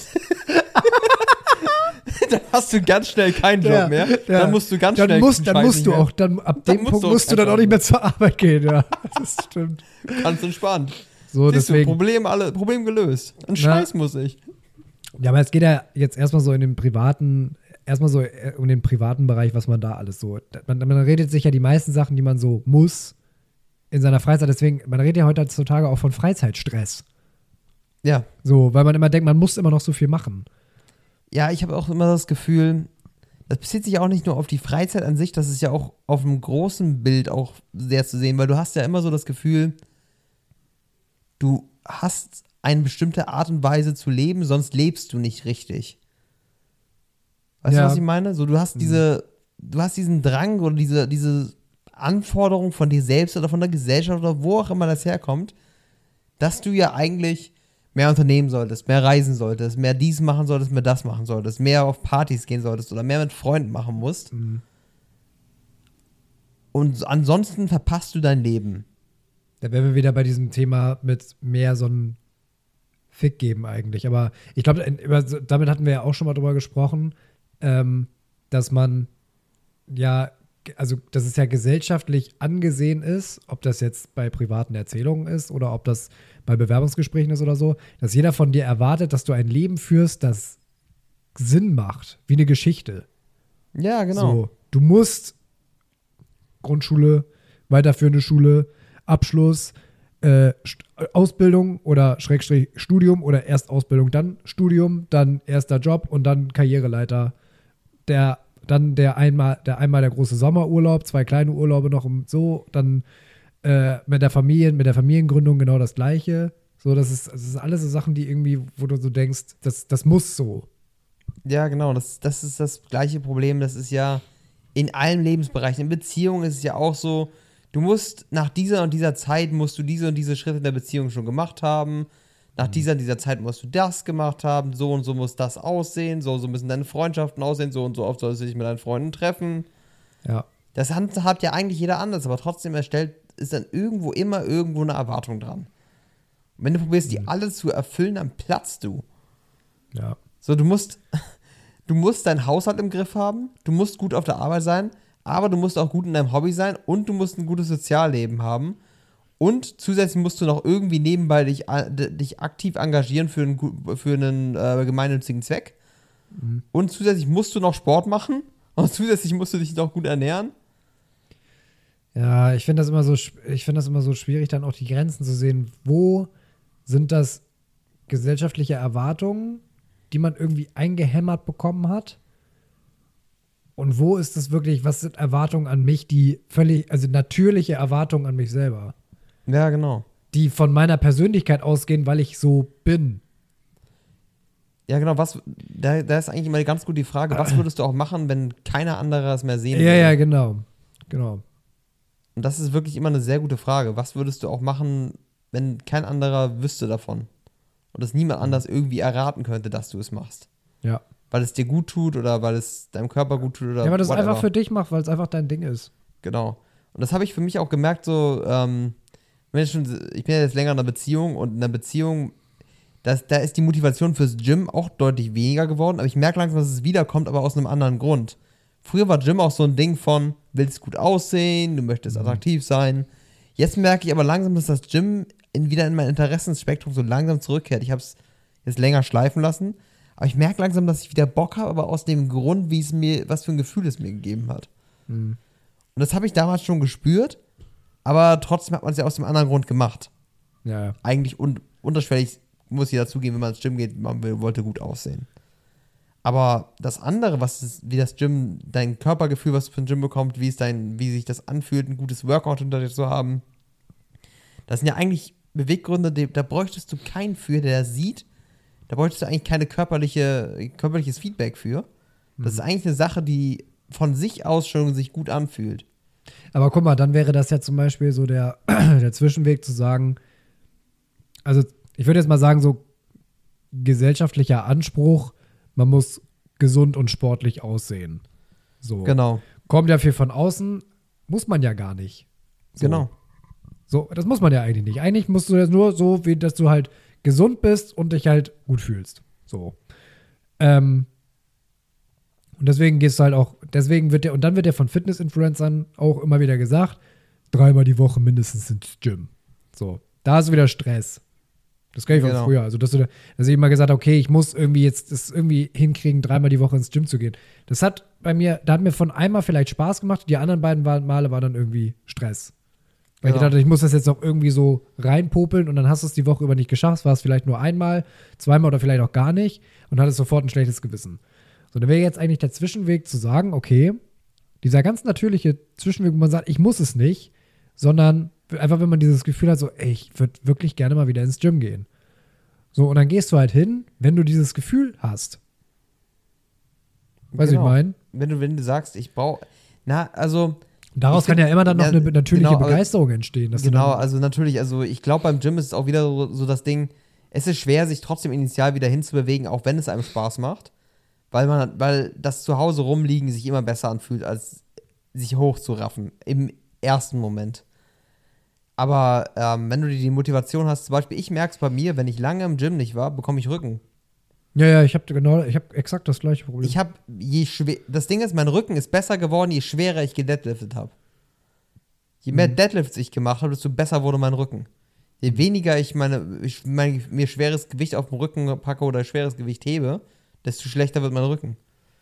dann hast du ganz schnell keinen Job mehr. Ja. Dann musst du ganz dann schnell musst, dann Scheiß musst nicht du mehr. auch, dann ab Dann dem musst Punkt du auch musst du dann auch nicht mehr zur Arbeit gehen, ja. Das stimmt. Ganz entspannt. So, Siehst deswegen. du, Problem gelöst. Ein Scheiß muss ich. Ja, aber es geht ja jetzt erstmal so um den privaten Bereich, was man da alles so. Man redet sich ja die meisten Sachen, die man so muss in seiner Freizeit. Deswegen, man redet ja heutzutage auch von Freizeitstress. Ja. So, weil man immer denkt, man muss immer noch so viel machen. Ja, ich habe auch immer das Gefühl, das bezieht sich auch nicht nur auf die Freizeit an sich, das ist ja auch auf dem großen Bild auch sehr zu sehen, weil du hast ja immer so das Gefühl, du hast eine bestimmte Art und Weise zu leben, sonst lebst du nicht richtig. Weißt du, was ich meine? So, du hast diesen Drang oder diese Anforderung von dir selbst oder von der Gesellschaft oder wo auch immer das herkommt, dass du ja eigentlich mehr unternehmen solltest, mehr reisen solltest, mehr dies machen solltest, mehr das machen solltest, mehr auf Partys gehen solltest oder mehr mit Freunden machen musst. Mhm. Und ansonsten verpasst du dein Leben. Da wären wir wieder bei diesem Thema mit mehr so ein Fick geben eigentlich. Aber ich glaube, damit hatten wir ja auch schon mal drüber gesprochen, dass man ja, also dass es ja gesellschaftlich angesehen ist, ob das jetzt bei privaten Erzählungen ist oder ob das bei Bewerbungsgesprächen ist oder so, dass jeder von dir erwartet, dass du ein Leben führst, das Sinn macht, wie eine Geschichte. Ja, genau. So, du musst Grundschule, weiterführende Schule, Abschluss, Ausbildung oder Schrägstrich Studium oder erst Ausbildung, dann Studium, dann erster Job und dann Karriereleiter. Dann einmal der große Sommerurlaub, 2 kleine Urlaube noch und so, dann mit der Familiengründung genau das Gleiche. So, das ist alles so Sachen, die irgendwie, wo du so denkst, das muss so. Ja, genau, das ist das gleiche Problem. Das ist ja in allen Lebensbereichen. In Beziehungen ist es ja auch so, du musst nach dieser und dieser Zeit musst du diese und diese Schritte in der Beziehung schon gemacht haben. Nach dieser und dieser Zeit musst du das gemacht haben. So und so muss das aussehen. So und so müssen deine Freundschaften aussehen. So und so oft sollst du dich mit deinen Freunden treffen. Ja. Das hat ja eigentlich jeder anders, aber trotzdem ist dann irgendwo eine Erwartung dran. Und wenn du probierst, die alle zu erfüllen, dann platzt du. Ja. So, du musst deinen Haushalt im Griff haben, du musst gut auf der Arbeit sein, aber du musst auch gut in deinem Hobby sein und du musst ein gutes Sozialleben haben. Und zusätzlich musst du noch irgendwie nebenbei dich aktiv engagieren für einen gemeinnützigen Zweck. Mhm. Und zusätzlich musst du noch Sport machen und zusätzlich musst du dich noch gut ernähren. Ja, ich finde das immer so schwierig, dann auch die Grenzen zu sehen. Wo sind das gesellschaftliche Erwartungen, die man irgendwie eingehämmert bekommen hat? Und wo ist es wirklich, was sind Erwartungen an mich, also natürliche Erwartungen an mich selber? Ja, genau. Die von meiner Persönlichkeit ausgehen, weil ich so bin. Ja, genau, da ist eigentlich immer ganz gut die Frage, was würdest du auch machen, wenn keiner anderer es mehr sehen würde? Ja, genau. Und das ist wirklich immer eine sehr gute Frage. Was würdest du auch machen, wenn kein anderer wüsste davon? Und dass niemand anders irgendwie erraten könnte, dass du es machst? Ja. Weil es dir gut tut oder weil es deinem Körper gut tut oder ja, weil du es whatever. einfach für dich machst, weil es einfach dein Ding ist. Genau. Und das habe ich für mich auch gemerkt, so, ich bin ja jetzt länger in einer Beziehung und in einer Beziehung, da ist die Motivation fürs Gym auch deutlich weniger geworden, aber ich merke langsam, dass es wiederkommt, aber aus einem anderen Grund. Früher war Gym auch so ein Ding von, willst gut aussehen, du möchtest attraktiv sein. Jetzt merke ich aber langsam, dass das Gym wieder in mein Interessensspektrum so langsam zurückkehrt. Ich habe es jetzt länger schleifen lassen, aber ich merke langsam, dass ich wieder Bock habe, aber aus dem Grund, was für ein Gefühl es mir gegeben hat. Mhm. Und das habe ich damals schon gespürt, aber trotzdem hat man es ja aus dem anderen Grund gemacht. Ja. Eigentlich unterschwellig muss ich dazugeben, wenn man ins Gym geht, man wollte gut aussehen. Aber das andere, wie das Gym, dein Körpergefühl, was du für ein Gym bekommst, wie sich das anfühlt, ein gutes Workout hinter dir zu haben, das sind ja eigentlich Beweggründe, da bräuchtest du keinen für, der das sieht. Da bräuchtest du eigentlich körperliches Feedback für. Das ist eigentlich eine Sache, die von sich aus schon sich gut anfühlt. Aber guck mal, dann wäre das ja zum Beispiel so der Zwischenweg zu sagen, also ich würde jetzt mal sagen, so gesellschaftlicher Anspruch, man muss gesund und sportlich aussehen. So. Genau. Kommt ja viel von außen, muss man ja gar nicht. So. Genau. So, das muss man ja eigentlich nicht. Eigentlich musst du das nur so, wie dass du halt gesund bist und dich halt gut fühlst. So. Und deswegen gehst du halt auch, und dann wird ja von Fitness-Influencern auch immer wieder gesagt, 3-mal die Woche mindestens ins Gym. So. Da ist wieder Stress. Das kenne ich von früher. Also, dass ich immer gesagt habe, okay, ich muss irgendwie jetzt das irgendwie hinkriegen, 3-mal die Woche ins Gym zu gehen. Da hat mir von einmal vielleicht Spaß gemacht, die anderen beiden Male war dann irgendwie Stress. Weil ich dachte, ich muss das jetzt noch irgendwie so reinpopeln und dann hast du es die Woche über nicht geschafft, war es vielleicht nur 1-mal, 2-mal oder vielleicht auch gar nicht und hattest sofort ein schlechtes Gewissen. So, dann wäre jetzt eigentlich der Zwischenweg zu sagen, okay, dieser ganz natürliche Zwischenweg, wo man sagt, ich muss es nicht, sondern einfach, wenn man dieses Gefühl hat, so, ey, ich würde wirklich gerne mal wieder ins Gym gehen. So, und dann gehst du halt hin, wenn du dieses Gefühl hast. Weißt du, Genau. ich meine? Wenn du sagst, ich brauche, also daraus kann ja immer dann noch eine natürliche Begeisterung entstehen. Also natürlich, also ich glaube, beim Gym ist es auch wieder so das Ding, es ist schwer, sich trotzdem initial wieder hinzubewegen, auch wenn es einem Spaß macht, weil das zu Hause rumliegen sich immer besser anfühlt, als sich hochzuraffen im ersten Moment. Aber wenn du die Motivation hast, zum Beispiel, ich merke es bei mir, wenn ich lange im Gym nicht war, bekomme ich Rücken. Ja, ich habe exakt das gleiche Problem. Das Ding ist, mein Rücken ist besser geworden, je schwerer ich gedeadliftet habe. Je mehr Deadlifts ich gemacht habe, desto besser wurde mein Rücken. Je weniger ich mir schweres Gewicht auf den Rücken packe oder schweres Gewicht hebe, desto schlechter wird mein Rücken.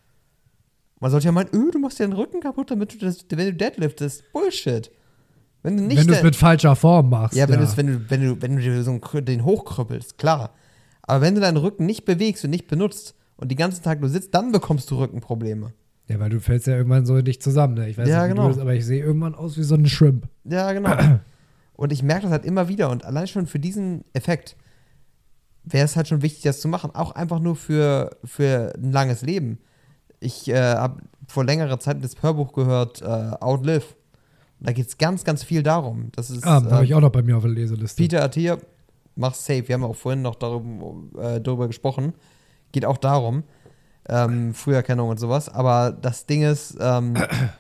Man sollte ja meinen, du machst dir den Rücken kaputt, wenn du deadliftest. Bullshit. Wenn du es mit falscher Form machst. Ja, wenn du dir den hochkrüppelst, klar. Aber wenn du deinen Rücken nicht bewegst und nicht benutzt und den ganzen Tag nur sitzt, dann bekommst du Rückenprobleme. Ja, weil du fällst ja irgendwann so nicht zusammen. Ne? Ich weiß nicht, wie du bist, aber ich sehe irgendwann aus wie so ein Shrimp. Ja, genau. Und ich merke das halt immer wieder. Und allein schon für diesen Effekt wäre es halt schon wichtig, das zu machen. Auch einfach nur für ein langes Leben. Ich habe vor längerer Zeit das Hörbuch gehört, Outlive. Da geht es ganz, ganz viel darum. Das ist, habe ich auch noch bei mir auf der Leseliste. Peter Attia, mach's safe. Wir haben auch vorhin noch darüber gesprochen. Geht auch darum. Früherkennung und sowas. Aber das Ding ist, er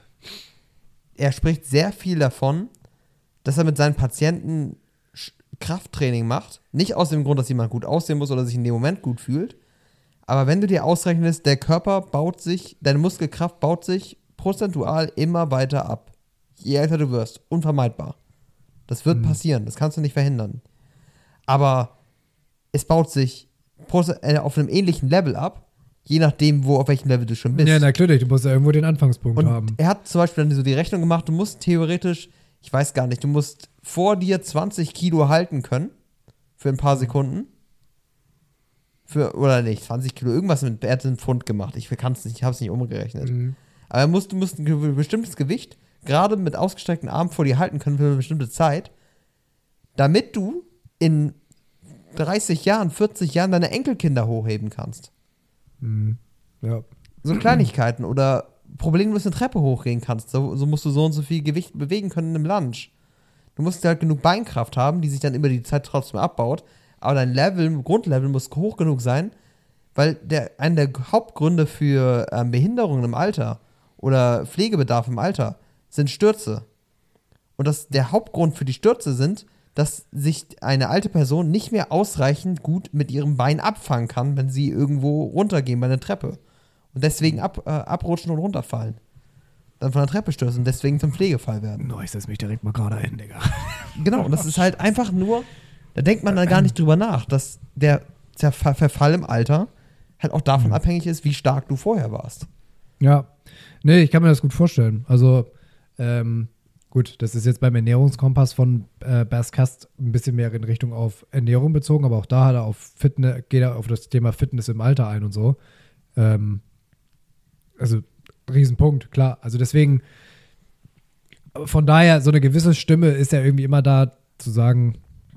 spricht sehr viel davon, dass er mit seinen Patienten Krafttraining macht. Nicht aus dem Grund, dass jemand gut aussehen muss oder sich in dem Moment gut fühlt. Aber wenn du dir ausrechnest, deine Muskelkraft baut sich prozentual immer weiter ab. Je älter du wirst. Unvermeidbar. Das wird passieren. Das kannst du nicht verhindern. Aber es baut sich auf einem ähnlichen Level ab, je nachdem, auf welchem Level du schon bist. Ja, natürlich. Du musst ja irgendwo den Anfangspunkt haben. Er hat zum Beispiel dann so die Rechnung gemacht, du musst theoretisch, ich weiß gar nicht, du musst vor dir 20 Kilo halten können für ein paar Sekunden. Oder nicht, 20 Kilo, irgendwas er hat einen Pfund gemacht. Ich kann es nicht, ich habe es nicht umgerechnet. Aber du musst ein bestimmtes Gewicht gerade mit ausgestreckten Armen vor dir halten können für eine bestimmte Zeit, damit du in 30 Jahren, 40 Jahren deine Enkelkinder hochheben kannst. Ja. So Kleinigkeiten oder problemlos eine Treppe hochgehen kannst. So musst du so und so viel Gewicht bewegen können im Lunge. Du musst halt genug Beinkraft haben, die sich dann über die Zeit trotzdem abbaut. Aber dein Grundlevel muss hoch genug sein, weil einer der Hauptgründe für Behinderungen im Alter oder Pflegebedarf im Alter sind Stürze. Und der Hauptgrund für die Stürze sind, dass sich eine alte Person nicht mehr ausreichend gut mit ihrem Bein abfangen kann, wenn sie irgendwo runtergehen bei einer Treppe. Und deswegen abrutschen und runterfallen. Dann von der Treppe stürzen und deswegen zum Pflegefall werden. Ich setze mich direkt mal gerade hin, Digga. Genau, und das ist halt einfach nur, da denkt man dann gar nicht drüber nach, dass der Verfall im Alter halt auch davon abhängig ist, wie stark du vorher warst. Ja, nee, ich kann mir das gut vorstellen. Also, gut, das ist jetzt beim Ernährungskompass von Bas Kast ein bisschen mehr in Richtung auf Ernährung bezogen, aber auch da geht er auf das Thema Fitness im Alter ein und so. Also, Riesenpunkt, klar. Also deswegen, von daher, so eine gewisse Stimme ist ja irgendwie immer da, zu sagen,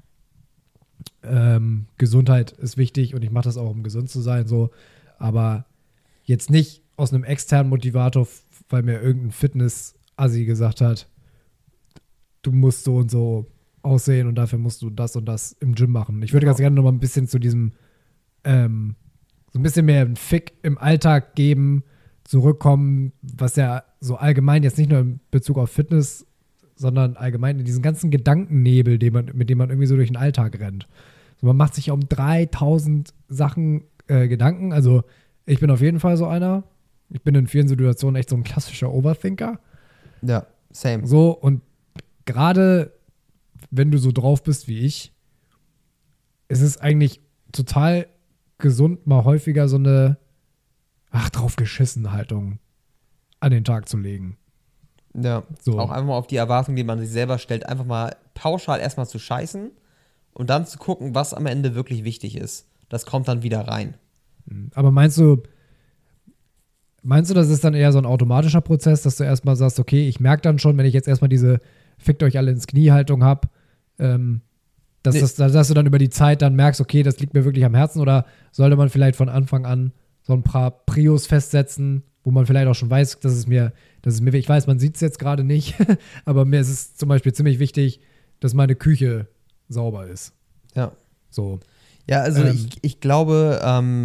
Gesundheit ist wichtig und ich mache das auch, um gesund zu sein, so. Aber jetzt nicht aus einem externen Motivator, weil mir irgendein Fitness-Assi gesagt hat, du musst so und so aussehen und dafür musst du das und das im Gym machen. Ich würde ganz gerne noch mal ein bisschen zu diesem so ein bisschen mehr einen Fick im Alltag geben, zurückkommen, was ja so allgemein jetzt nicht nur in Bezug auf Fitness, sondern allgemein in diesen ganzen Gedankennebel, mit dem man irgendwie so durch den Alltag rennt. So, man macht sich ja um 3000 Sachen Gedanken. Also ich bin auf jeden Fall so einer. Ich bin in vielen Situationen echt so ein klassischer Overthinker. Ja, same. So, und gerade wenn du so drauf bist wie ich, ist es eigentlich total gesund, mal häufiger so eine drauf geschissen Haltung an den Tag zu legen. Ja, So. auch einfach mal auf die Erwartung, die man sich selber stellt, einfach mal pauschal erstmal zu scheißen und dann zu gucken, was am Ende wirklich wichtig ist. Das kommt dann wieder rein. Aber meinst du, das ist dann eher so ein automatischer Prozess, dass du erstmal sagst, okay, ich merke dann schon, wenn ich jetzt erstmal diese Fickt euch alle ins Knie-Haltung habe, dass du dann über die Zeit dann merkst, okay, das liegt mir wirklich am Herzen, oder sollte man vielleicht von Anfang an so ein paar Prios festsetzen, wo man vielleicht auch schon weiß, dass es mir, ich weiß, man sieht es jetzt gerade nicht, aber mir ist es zum Beispiel ziemlich wichtig, dass meine Küche sauber ist. Ja. So. Ja, also ich glaube,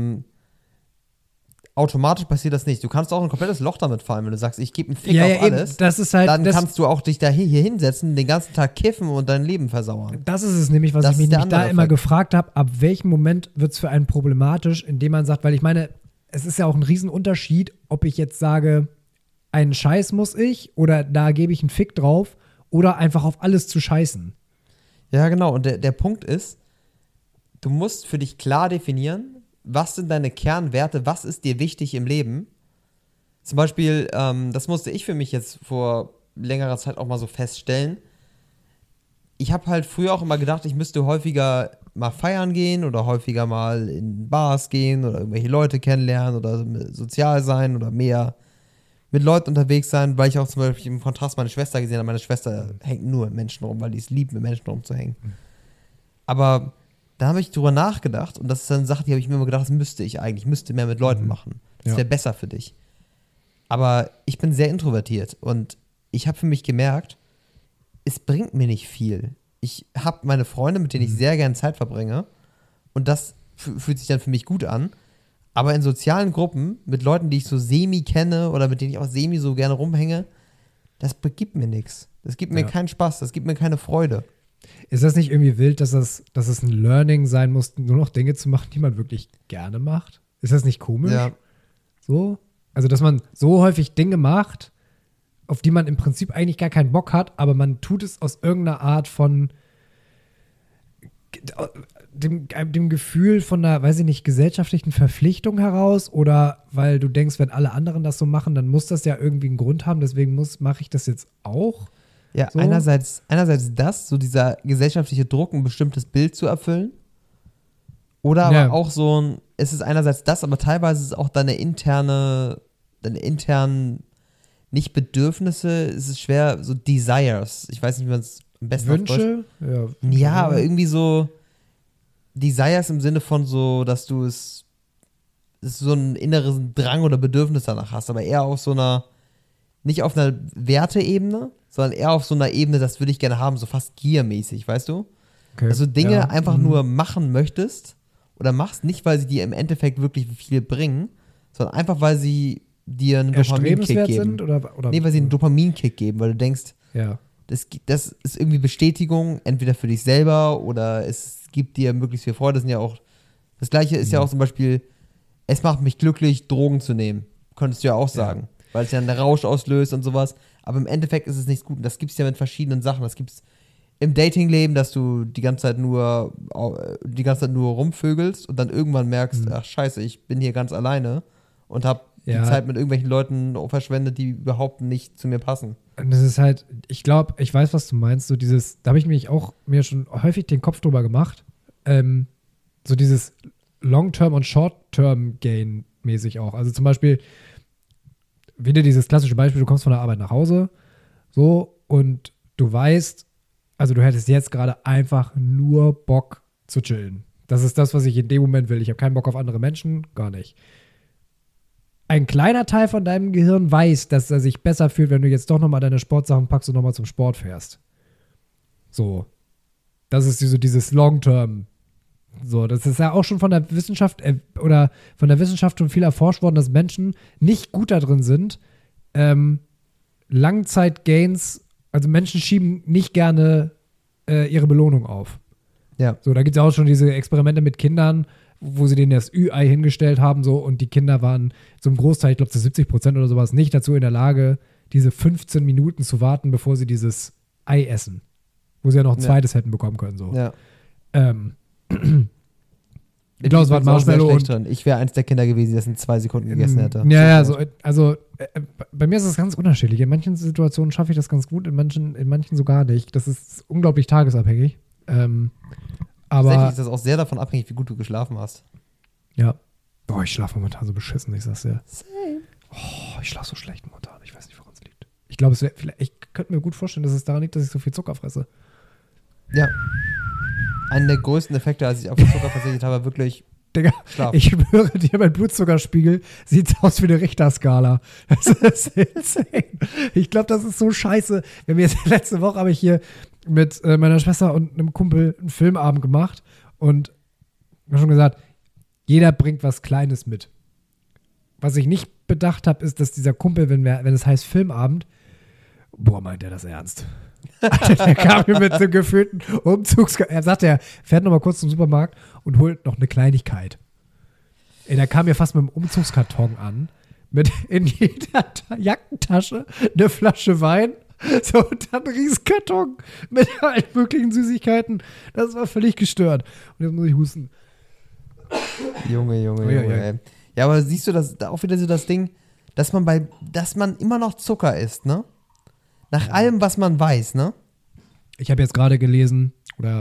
automatisch passiert das nicht. Du kannst auch ein komplettes Loch damit fallen, wenn du sagst, ich gebe einen Fick auf alles. Das ist halt, dann kannst du auch dich da hier hinsetzen, den ganzen Tag kiffen und dein Leben versauern. Das ist es nämlich, was ich mich da immer gefragt habe, ab welchem Moment wird es für einen problematisch, indem man sagt, weil ich meine, es ist ja auch ein Riesenunterschied, ob ich jetzt sage, einen Scheiß muss ich oder da gebe ich einen Fick drauf oder einfach auf alles zu scheißen. Ja, genau. Und der Punkt ist, du musst für dich klar definieren, was sind deine Kernwerte, was ist dir wichtig im Leben. Zum Beispiel, das musste ich für mich jetzt vor längerer Zeit auch mal so feststellen. Ich habe halt früher auch immer gedacht, ich müsste häufiger mal feiern gehen oder häufiger mal in Bars gehen oder irgendwelche Leute kennenlernen oder sozial sein oder mehr mit Leuten unterwegs sein, weil ich auch zum Beispiel im Kontrast meine Schwester gesehen habe. Meine Schwester hängt nur mit Menschen rum, weil die es liebt, mit Menschen rumzuhängen. Aber da habe ich drüber nachgedacht und das ist eine Sache, die habe ich mir immer gedacht, das müsste ich eigentlich, müsste mehr mit Leuten machen. Das wäre besser für dich. Aber ich bin sehr introvertiert und ich habe für mich gemerkt, es bringt mir nicht viel. Ich habe meine Freunde, mit denen ich sehr gerne Zeit verbringe und das fühlt sich dann für mich gut an. Aber in sozialen Gruppen mit Leuten, die ich so semi kenne oder mit denen ich auch semi so gerne rumhänge, das gibt mir nichts. Das gibt mir keinen Spaß, das gibt mir keine Freude. Ist das nicht irgendwie wild, dass es ein Learning sein muss, nur noch Dinge zu machen, die man wirklich gerne macht? Ist das nicht komisch? Ja. So? Also, dass man so häufig Dinge macht, auf die man im Prinzip eigentlich gar keinen Bock hat, aber man tut es aus irgendeiner Art von dem Gefühl von einer, weiß ich nicht, gesellschaftlichen Verpflichtung heraus oder weil du denkst, wenn alle anderen das so machen, dann muss das ja irgendwie einen Grund haben, deswegen mache ich das jetzt auch. Ja, so. einerseits das, so dieser gesellschaftliche Druck, ein bestimmtes Bild zu erfüllen. Oder aber auch so es ist einerseits das, aber teilweise ist es auch deine internen, nicht Bedürfnisse, es ist schwer, so Desires. Ich weiß nicht, wie man es am besten Wünsche? Ja, aber irgendwie so Desires im Sinne von so, dass du es so einen inneren Drang oder Bedürfnis danach hast, aber eher auf so einer, nicht auf einer Werteebene, sondern eher auf so einer Ebene, das würde ich gerne haben, so fast giermäßig, weißt du? Okay. Dass du Dinge einfach nur machen möchtest oder machst, nicht weil sie dir im Endeffekt wirklich viel bringen, sondern einfach weil sie dir einen Dopaminkick geben. Sind, oder nee, weil sie einen Dopaminkick geben, weil du denkst, das ist irgendwie Bestätigung, entweder für dich selber oder es gibt dir möglichst viel Freude. Das Gleiche ist ja auch zum Beispiel, es macht mich glücklich, Drogen zu nehmen. Könntest du ja auch sagen, weil es ja einen Rausch auslöst und sowas. Aber im Endeffekt ist es nichts Gutes. Das gibt es ja mit verschiedenen Sachen. Das gibt es im Datingleben, dass du die ganze Zeit nur rumvögelst und dann irgendwann merkst, ach scheiße, ich bin hier ganz alleine und habe die Zeit mit irgendwelchen Leuten verschwendet, die überhaupt nicht zu mir passen. Und das ist halt, ich glaube, ich weiß, was du meinst, so dieses, da habe ich mir schon häufig den Kopf drüber gemacht, so dieses Long-Term- und Short-Term-Gain mäßig auch. Also zum Beispiel, wieder dieses klassische Beispiel, du kommst von der Arbeit nach Hause, so, und du weißt, also du hättest jetzt gerade einfach nur Bock zu chillen. Das ist das, was ich in dem Moment will. Ich habe keinen Bock auf andere Menschen, gar nicht. Ein kleiner Teil von deinem Gehirn weiß, dass er sich besser fühlt, wenn du jetzt doch nochmal deine Sportsachen packst und nochmal zum Sport fährst. So. Das ist so dieses Long-Term So, das ist ja auch schon von der Wissenschaft oder von der Wissenschaft schon viel erforscht worden, dass Menschen nicht gut da drin sind, Langzeit-Gains, also Menschen schieben nicht gerne ihre Belohnung auf. Ja. So, da gibt es ja auch schon diese Experimente mit Kindern, wo sie denen das Ü-Ei hingestellt haben, so, und die Kinder waren zum Großteil, ich glaube zu 70% oder sowas, nicht dazu in der Lage, diese 15 Minuten zu warten, bevor sie dieses Ei essen. Wo sie ja noch ein zweites hätten bekommen können, so. Ja. Ich glaube, es war ein Marshmallow. Ich wäre eins der Kinder gewesen, die das in 2 Sekunden gegessen hätte. Ja, also bei mir ist es ganz unterschiedlich. In manchen Situationen schaffe ich das ganz gut, in manchen so gar nicht. Das ist unglaublich tagesabhängig. Aber tatsächlich ist das auch sehr davon abhängig, wie gut du geschlafen hast. Ja. Boah, ich schlafe momentan so beschissen, ich sag's dir. Same. Oh, ich schlafe so schlecht momentan. Ich weiß nicht, woran es liegt. Ich glaube, ich könnte mir gut vorstellen, dass es daran liegt, dass ich so viel Zucker fresse. Ja. Einer der größten Effekte, als ich auf den Zucker verzichtet habe, wirklich Digga, Schlaf. Ich schwöre dir, mein Blutzuckerspiegel sieht aus wie eine Richterskala. Das ist insane. Ich glaube, das ist so scheiße. Letzte Woche habe ich hier mit meiner Schwester und einem Kumpel einen Filmabend gemacht und schon gesagt, jeder bringt was Kleines mit. Was ich nicht bedacht habe, ist, dass dieser Kumpel, wenn es heißt Filmabend, meint er das ernst? Der kam mir mit so einem gefühlten Er sagt, er fährt noch mal kurz zum Supermarkt und holt noch eine Kleinigkeit. Der kam mir fast mit einem Umzugskarton an, mit in jeder Jackentasche eine Flasche Wein, so, und dann ein Riesenkarton mit allen möglichen Süßigkeiten. Das war völlig gestört. Und jetzt muss ich husten. Junge. Ey. Ja, aber siehst du, das auch wieder so das Ding, dass man immer noch Zucker isst, ne? Nach allem, was man weiß, ne? Ich habe jetzt gerade gelesen,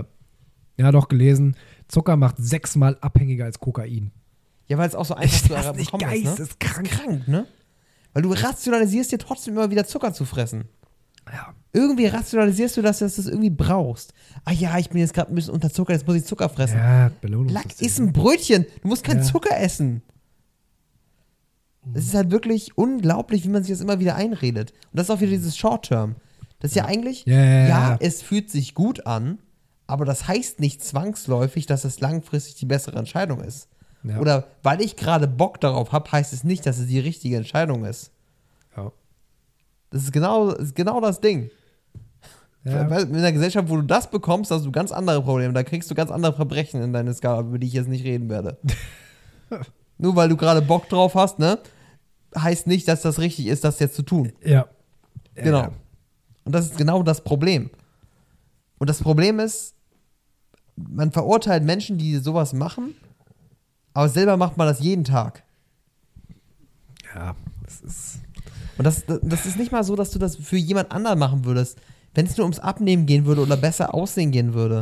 Zucker macht 6-mal abhängiger als Kokain. Ja, weil es auch so einfach zu bekommen ist, ne? Geisteskrank. Krank, ne? Weil du rationalisierst dir trotzdem immer wieder Zucker zu fressen. Ja. Irgendwie rationalisierst du, dass du das irgendwie brauchst. Ah ja, ich bin jetzt gerade ein bisschen unter Zucker, jetzt muss ich Zucker fressen. Ja, Belohnung. Iss ein Brötchen, du musst kein Zucker essen. Es ist halt wirklich unglaublich, wie man sich das immer wieder einredet. Und das ist auch wieder dieses Short-Term. Das ist ja eigentlich, es fühlt sich gut an, aber das heißt nicht zwangsläufig, dass es langfristig die bessere Entscheidung ist. Ja. Oder weil ich gerade Bock darauf habe, heißt es nicht, dass es die richtige Entscheidung ist. Ja. Das ist genau das Ding. Ja. In einer Gesellschaft, wo du das bekommst, hast du ganz andere Probleme. Da kriegst du ganz andere Verbrechen in deine Skala, über die ich jetzt nicht reden werde. Nur weil du gerade Bock drauf hast, ne? Heißt nicht, dass das richtig ist, das jetzt zu tun. Ja. Genau. Ja. Und das ist genau das Problem. Und das Problem ist, man verurteilt Menschen, die sowas machen, aber selber macht man das jeden Tag. Ja, das ist... Und das ist nicht mal so, dass du das für jemand anderen machen würdest. Wenn es nur ums Abnehmen gehen würde oder besser aussehen gehen würde,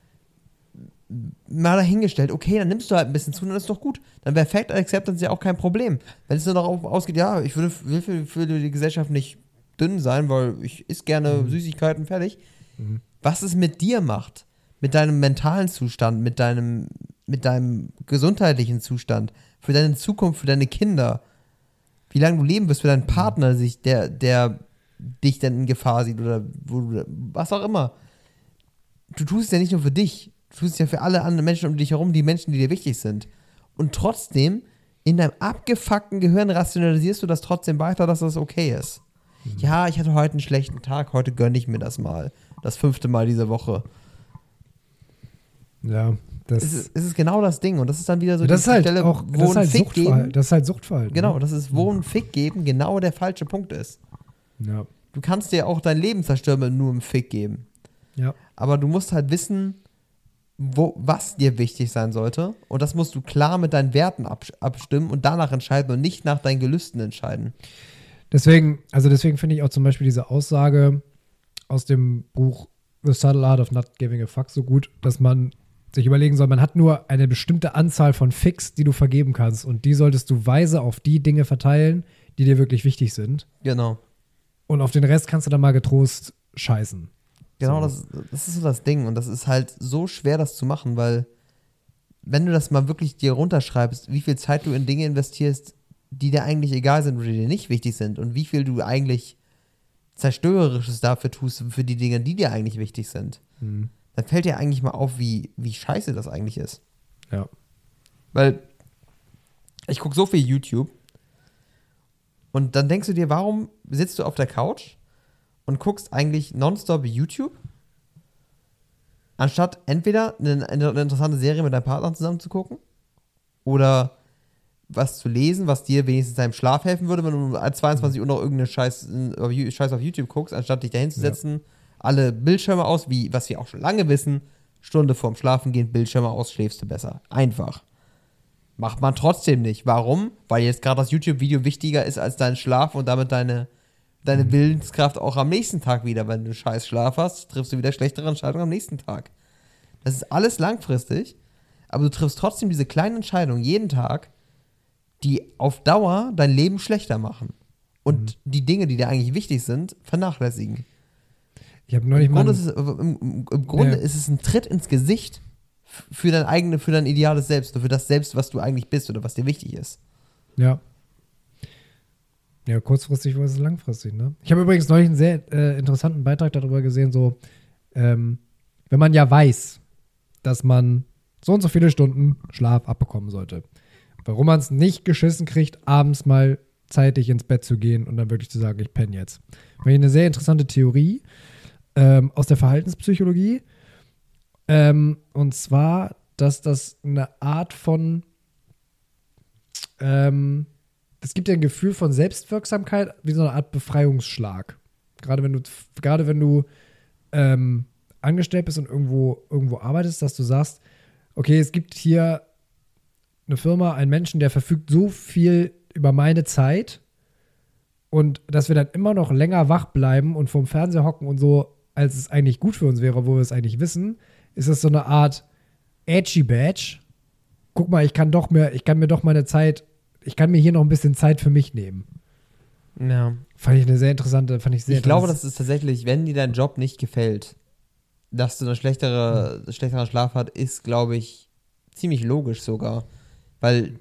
mal dahingestellt, okay, dann nimmst du halt ein bisschen zu, dann ist doch gut. Dann wäre Fat Acceptance ja auch kein Problem. Wenn es nur darauf ausgeht, ja, ich will für die Gesellschaft nicht dünn sein, weil ich esse gerne Süßigkeiten, fertig. Mhm. Was es mit dir macht, mit deinem mentalen Zustand, mit deinem gesundheitlichen Zustand, für deine Zukunft, für deine Kinder, wie lange du leben wirst, für deinen Partner, der dich dann in Gefahr sieht oder was auch immer. Du tust es ja nicht nur für dich, du tust es ja für alle anderen Menschen um dich herum, die Menschen, die dir wichtig sind. Und trotzdem, in deinem abgefuckten Gehirn rationalisierst du das trotzdem weiter, dass das okay ist. Mhm. Ja, ich hatte heute einen schlechten Tag, heute gönne ich mir das mal. Das 5. Mal diese Woche. Ja, es ist genau das Ding. Und das ist dann wieder so das die Stelle, wo ein Fick geben. Das ist halt Suchtverhalten. Genau, das ist, wo ein Fick geben genau der falsche Punkt ist. Ja. Du kannst dir auch dein Leben zerstören, wenn du nur einen Fick geben. Ja. Aber du musst halt wissen, was dir wichtig sein sollte. Und das musst du klar mit deinen Werten abstimmen und danach entscheiden und nicht nach deinen Gelüsten entscheiden. Deswegen finde ich auch zum Beispiel diese Aussage aus dem Buch The Subtle Art of Not Giving a Fuck so gut, dass man sich überlegen soll, man hat nur eine bestimmte Anzahl von Ficks, die du vergeben kannst, und die solltest du weise auf die Dinge verteilen, die dir wirklich wichtig sind. Genau. Und auf den Rest kannst du dann mal getrost scheißen. Genau, so. Das ist so das Ding. Und das ist halt so schwer, das zu machen, weil wenn du das mal wirklich dir runterschreibst, wie viel Zeit du in Dinge investierst, die dir eigentlich egal sind oder die dir nicht wichtig sind, und wie viel du eigentlich Zerstörerisches dafür tust, für die Dinge, die dir eigentlich wichtig sind, dann fällt dir eigentlich mal auf, wie scheiße das eigentlich ist. Ja. Weil ich gucke so viel YouTube und dann denkst du dir, warum sitzt du auf der Couch und guckst eigentlich nonstop YouTube, anstatt entweder eine interessante Serie mit deinem Partner zusammen zu gucken oder was zu lesen, was dir wenigstens deinem Schlaf helfen würde, wenn du um 22 Uhr noch irgendeinen Scheiß auf YouTube guckst, anstatt dich da hinzusetzen, alle Bildschirme aus, wie was wir auch schon lange wissen, Stunde vorm Schlafengehen, Bildschirme aus, schläfst du besser. Einfach. Macht man trotzdem nicht. Warum? Weil jetzt gerade das YouTube-Video wichtiger ist als dein Schlaf und damit deine Willenskraft auch am nächsten Tag wieder. Wenn du scheiß Schlaf hast, triffst du wieder schlechtere Entscheidungen am nächsten Tag. Das ist alles langfristig, aber du triffst trotzdem diese kleinen Entscheidungen jeden Tag, die auf Dauer dein Leben schlechter machen. Und die Dinge, die dir eigentlich wichtig sind, vernachlässigen. Ich habe neulich mal. Im Grunde ist es ein Tritt ins Gesicht für dein ideales Selbst, für das Selbst, was du eigentlich bist oder was dir wichtig ist. Ja. Ja, kurzfristig war es langfristig, ne? Ich habe übrigens neulich einen sehr interessanten Beitrag darüber gesehen, so, wenn man ja weiß, dass man so und so viele Stunden Schlaf abbekommen sollte, warum man es nicht geschissen kriegt, abends mal zeitig ins Bett zu gehen und dann wirklich zu sagen, ich penne jetzt. Weil eine sehr interessante Theorie aus der Verhaltenspsychologie, und zwar, dass das eine Art von es gibt ja ein Gefühl von Selbstwirksamkeit wie so eine Art Befreiungsschlag. Gerade wenn du angestellt bist und irgendwo arbeitest, dass du sagst, okay, es gibt hier eine Firma, einen Menschen, der verfügt so viel über meine Zeit und dass wir dann immer noch länger wach bleiben und vorm Fernseher hocken und so, als es eigentlich gut für uns wäre, wo wir es eigentlich wissen, ist das so eine Art Edgy Badge. Guck mal, ich kann mir doch meine Zeit, ich kann mir hier noch ein bisschen Zeit für mich nehmen. Ja. Fand ich glaube, das ist tatsächlich, wenn dir dein Job nicht gefällt, dass du einen schlechteren Schlaf hast, ist, glaube ich, ziemlich logisch sogar. Weil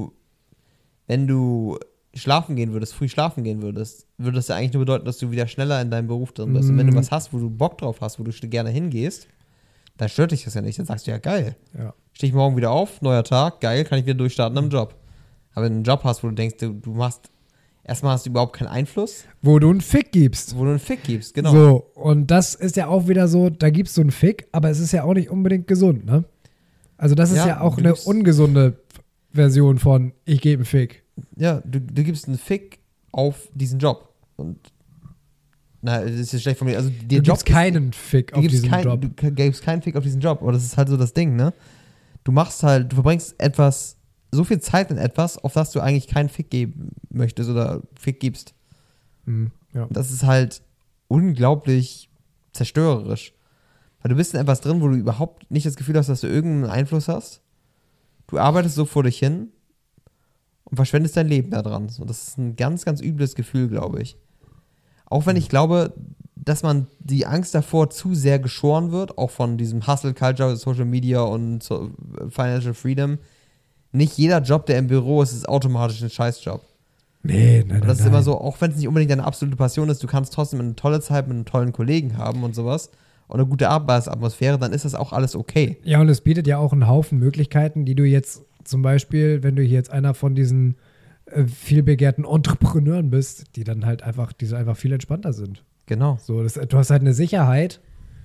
wenn du früh schlafen gehen würdest, würde das ja eigentlich nur bedeuten, dass du wieder schneller in deinem Beruf drin bist. Und wenn du was hast, wo du Bock drauf hast, wo du gerne hingehst, dann stört dich das ja nicht. Dann sagst du ja, geil. Ja. Stehe ich morgen wieder auf, neuer Tag, geil, kann ich wieder durchstarten im Job. Aber wenn du einen Job hast, wo du denkst, erstmal hast du überhaupt keinen Einfluss. Wo du einen Fick gibst, genau. So, und das ist ja auch wieder so, da gibst du einen Fick, aber es ist ja auch nicht unbedingt gesund, ne? Also das ist ja auch eine ungesunde Version von ich gebe einen Fick. Ja, du gibst einen Fick auf diesen Job. Und das ist jetzt schlecht von mir. Also du gibst keinen Fick auf diesen Job. Du gibst keinen Fick auf diesen Job. Aber das ist halt so das Ding, ne? Du verbringst so viel Zeit in etwas, auf das du eigentlich keinen Fick geben möchtest oder Fick gibst. Ja. Das ist halt unglaublich zerstörerisch. Weil du bist in etwas drin, wo du überhaupt nicht das Gefühl hast, dass du irgendeinen Einfluss hast. Du arbeitest so vor dich hin und verschwendest dein Leben da dran. Und das ist ein ganz, ganz übles Gefühl, glaube ich. Auch wenn ich glaube, dass man die Angst davor zu sehr geschoren wird, auch von diesem Hustle-Culture, Social Media und Financial Freedom. Nicht jeder Job, der im Büro ist, ist automatisch ein Scheißjob. Nein. Und das ist immer so, auch wenn es nicht unbedingt deine absolute Passion ist, du kannst trotzdem eine tolle Zeit mit einem tollen Kollegen haben und sowas und eine gute Arbeitsatmosphäre, dann ist das auch alles okay. Ja, und es bietet ja auch einen Haufen Möglichkeiten, die du jetzt zum Beispiel, wenn du hier jetzt einer von diesen viel begehrten Entrepreneuren bist, die einfach viel entspannter sind. Genau. So, du hast halt eine Sicherheit.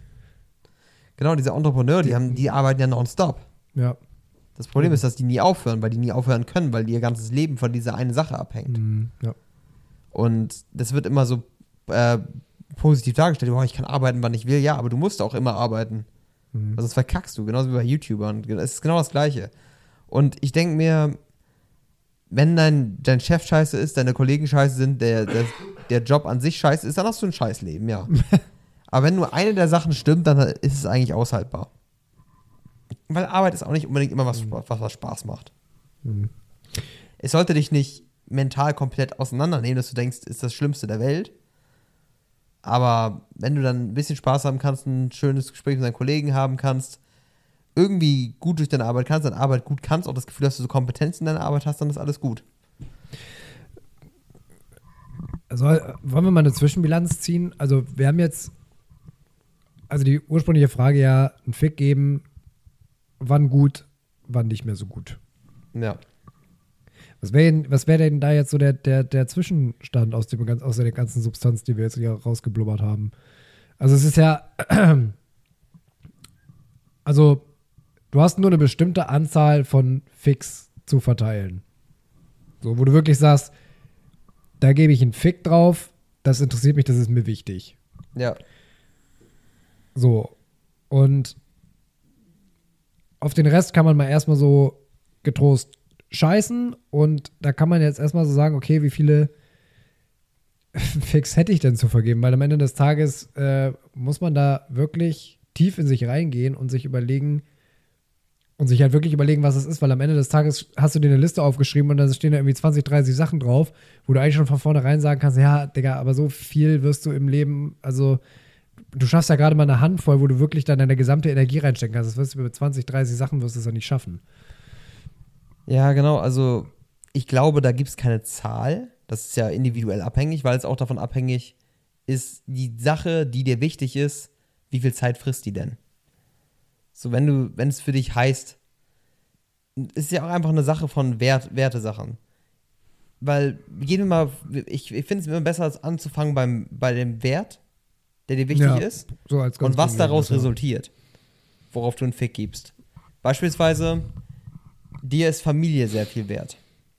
Genau, diese Entrepreneure, die arbeiten ja nonstop. Ja. Das Problem ist, dass die nie aufhören, weil die nie aufhören können, weil ihr ganzes Leben von dieser einen Sache abhängt. Ja. Und das wird immer so positiv dargestellt, ich kann arbeiten, wann ich will. Ja, aber du musst auch immer arbeiten. Also das verkackst du, genauso wie bei YouTubern. Es ist genau das Gleiche. Und ich denke mir, wenn dein Chef scheiße ist, deine Kollegen scheiße sind, der Job an sich scheiße ist, dann hast du ein Scheißleben, ja. Aber wenn nur eine der Sachen stimmt, dann ist es eigentlich aushaltbar. Weil Arbeit ist auch nicht unbedingt immer was Spaß macht. Es sollte dich nicht mental komplett auseinandernehmen, dass du denkst, ist das Schlimmste der Welt. Aber wenn du dann ein bisschen Spaß haben kannst, ein schönes Gespräch mit deinen Kollegen haben kannst, irgendwie gut durch deine Arbeit kannst, deine Arbeit gut kannst, auch das Gefühl, dass du so Kompetenz in deiner Arbeit hast, dann ist alles gut. Also wollen wir mal eine Zwischenbilanz ziehen? Also wir haben jetzt, die ursprüngliche Frage ja, einen Fick geben, wann gut, war nicht mehr so gut. Ja. Was wär denn da jetzt so der Zwischenstand aus der ganzen Substanz, die wir jetzt hier rausgeblubbert haben? Also es ist ja, also du hast nur eine bestimmte Anzahl von Ficks zu verteilen. So, wo du wirklich sagst, da gebe ich einen Fick drauf, das interessiert mich, das ist mir wichtig. Ja. So. Und auf den Rest kann man mal erstmal so getrost scheißen und da kann man jetzt erstmal so sagen, okay, wie viele Ficks hätte ich denn zu vergeben? Weil am Ende des Tages muss man da wirklich tief in sich reingehen und sich überlegen, halt wirklich überlegen, was es ist, weil am Ende des Tages hast du dir eine Liste aufgeschrieben und da stehen da irgendwie 20, 30 Sachen drauf, wo du eigentlich schon von vornherein sagen kannst, ja, Digga, aber so viel wirst du im Leben, also du schaffst ja gerade mal eine Handvoll, wo du wirklich dann deine gesamte Energie reinstecken kannst. Das wirst du mit 20, 30 Sachen wirst du es ja nicht schaffen. Ja, genau, also ich glaube, da gibt es keine Zahl, das ist ja individuell abhängig, weil es auch davon abhängig ist, die Sache, die dir wichtig ist, wie viel Zeit frisst die denn? So, wenn es für dich heißt, ist ja auch einfach eine Sache von Wertesachen. Weil, gehen wir mal, ich finde es immer besser, als anzufangen bei dem Wert, der dir wichtig ist, so als und was daraus ja. resultiert, worauf du einen Fick gibst. Beispielsweise, dir ist Familie sehr viel wert.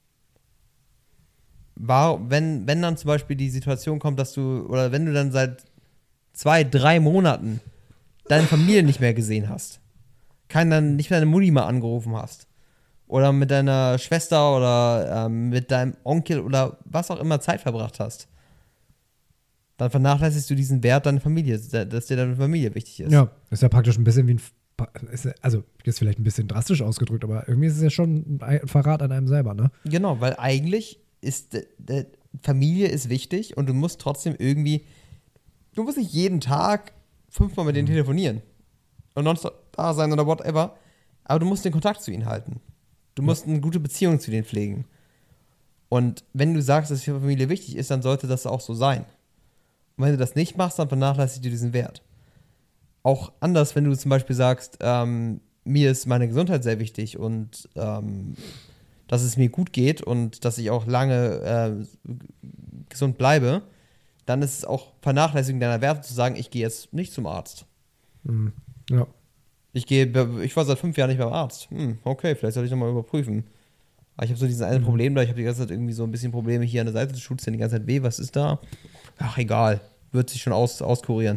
Wenn dann zum Beispiel die Situation kommt, oder wenn du dann seit 2, 3 Monaten deine Familie nicht mehr gesehen hast, nicht mehr deine Mutti mal angerufen hast oder mit deiner Schwester oder mit deinem Onkel oder was auch immer Zeit verbracht hast, dann vernachlässigst du diesen Wert deiner Familie, dass dir deine Familie wichtig ist. Ja, ist ja praktisch ein bisschen wie also ist vielleicht ein bisschen drastisch ausgedrückt, aber irgendwie ist es ja schon ein Verrat an einem selber, ne? Genau, weil eigentlich ist Familie ist wichtig und du musst trotzdem irgendwie, du musst nicht jeden Tag 5-mal mit denen telefonieren und nonstop da sein oder whatever, aber du musst den Kontakt zu ihnen halten. Du musst eine gute Beziehung zu denen pflegen. Und wenn du sagst, dass für Familie wichtig ist, dann sollte das auch so sein. Und wenn du das nicht machst, dann vernachlässigst du diesen Wert. Auch anders, wenn du zum Beispiel sagst, mir ist meine Gesundheit sehr wichtig und dass es mir gut geht und dass ich auch lange gesund bleibe, dann ist es auch Vernachlässigung deiner Werte zu sagen, ich gehe jetzt nicht zum Arzt. Ja. Ich war seit 5 Jahren nicht beim Arzt. Okay, vielleicht sollte ich nochmal überprüfen. Aber ich habe so dieses eine Problem da, ich habe die ganze Zeit irgendwie so ein bisschen Probleme hier an der Seite des Schuhs, die ganze Zeit weh, was ist da? Ach, egal, wird sich schon auskurieren.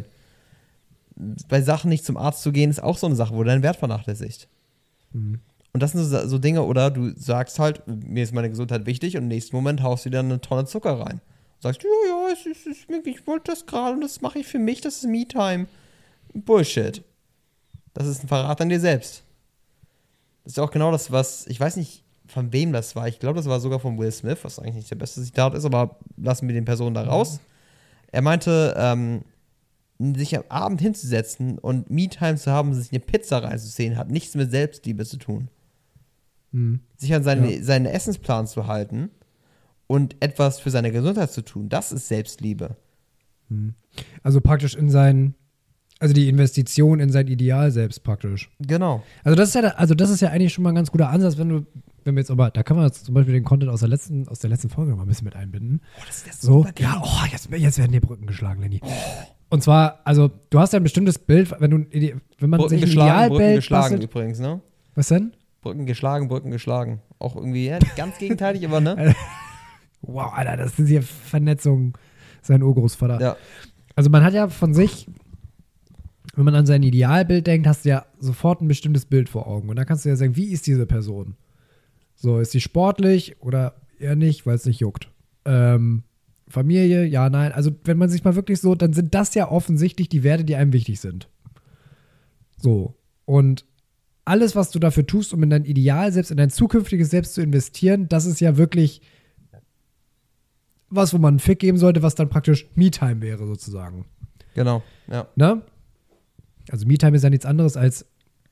Bei Sachen nicht zum Arzt zu gehen, ist auch so eine Sache, wo du deinen Wert vernachlässigt. Und das sind so Dinge, oder du sagst halt, mir ist meine Gesundheit wichtig und im nächsten Moment haust du dir dann eine Tonne Zucker rein. Und sagst, ja, ich wollte das gerade und das mache ich für mich, das ist Me-Time. Bullshit. Das ist ein Verrat an dir selbst. Das ist auch genau das, was, ich weiß nicht, von wem das war. Ich glaube, das war sogar von Will Smith, was eigentlich nicht der beste Zitat ist, aber lassen wir den Personen da raus. Er meinte, sich am Abend hinzusetzen und Me-Time zu haben, sich eine Pizza reinzuziehen, hat nichts mit Selbstliebe zu tun. Sich an seinen Essensplan zu halten und etwas für seine Gesundheit zu tun, das ist Selbstliebe. Also praktisch also die Investition in sein Ideal selbst praktisch. Genau. Also das ist ja eigentlich schon mal ein ganz guter Ansatz, wenn wir jetzt aber, da kann man jetzt zum Beispiel den Content aus der letzten Folge noch mal ein bisschen mit einbinden. Oh, das ist so, ja, jetzt werden die Brücken geschlagen, Lenny. Und zwar, also du hast ja ein bestimmtes Bild, wenn man sich ein Idealbild Brücken geschlagen bastelt, übrigens, ne? Was denn? Brücken geschlagen. Auch irgendwie, ja, nicht ganz gegenteilig, aber ne? Wow, Alter, das ist hier Vernetzung, sein Urgroßvater. Ja. Also man hat ja von sich, wenn man an sein Idealbild denkt, hast du ja sofort ein bestimmtes Bild vor Augen. Und da kannst du ja sagen, wie ist diese Person? So, ist sie sportlich oder eher nicht, weil es nicht juckt? Familie, ja, nein. Also wenn man sich mal wirklich so, dann sind das ja offensichtlich die Werte, die einem wichtig sind. So. Und alles, was du dafür tust, um in dein Ideal selbst, in dein zukünftiges Selbst zu investieren, das ist ja wirklich was, wo man einen Fick geben sollte, was dann praktisch Me-Time wäre, sozusagen. Genau, ja. Ne? Also Me-Time ist ja nichts anderes als,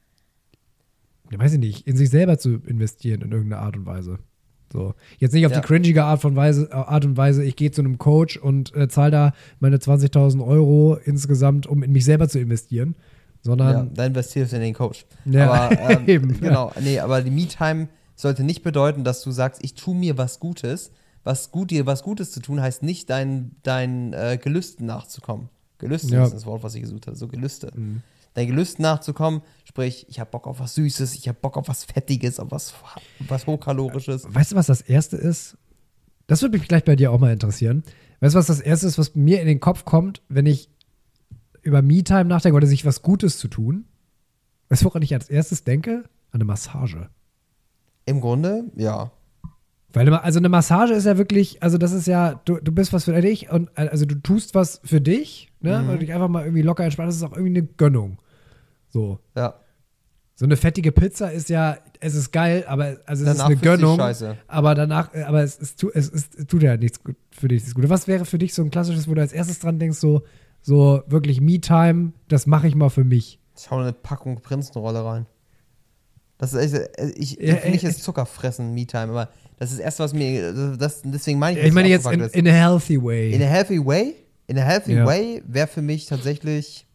ich weiß nicht, in sich selber zu investieren in irgendeine Art und Weise. So. Jetzt nicht auf die cringige Art und Weise, ich gehe zu einem Coach und zahle da meine 20.000 € insgesamt, um in mich selber zu investieren. sondern da investierst du in den Coach. Ja, Aber eben. genau, nee, aber die Me-Time sollte nicht bedeuten, dass du sagst, ich tue mir was Gutes. Dir was Gutes zu tun, heißt nicht, dein Gelüsten nachzukommen. Gelüste ist das Wort, was ich gesucht habe, so Gelüste. Dein Gelüsten nachzukommen, sprich, ich habe Bock auf was Süßes, ich habe Bock auf was Fettiges, auf was Hochkalorisches. Weißt du, was das Erste ist? Das würde mich gleich bei dir auch mal interessieren. Weißt du, was das Erste ist, was mir in den Kopf kommt, wenn ich über Me-Time nachdenke oder sich was Gutes zu tun? Weißt du, woran ich als erstes denke? An eine Massage. Im Grunde, ja. Weil also eine Massage ist ja wirklich, also das ist ja, du bist was für dich und also du tust was für dich, ne? Weil du dich einfach mal irgendwie locker entspannst, das ist auch irgendwie eine Gönnung. So. Ja. So eine fettige Pizza ist ja, es ist geil, aber also es Danach ist eine fühlst du dich Gönnung. scheiße. Aber danach, aber es tut ja nichts für dich. Das Gute. Was wäre für dich so ein klassisches, wo du als erstes dran denkst, so wirklich Me-Time, das mache ich mal für mich? Ich hau eine Packung Prinzenrolle rein. Das ist echt, für mich ist Zuckerfressen Me-Time, aber das ist das Erste, was mir, deswegen meine ich, Ich meine jetzt in a healthy way. In a healthy way? In a healthy way wäre für mich tatsächlich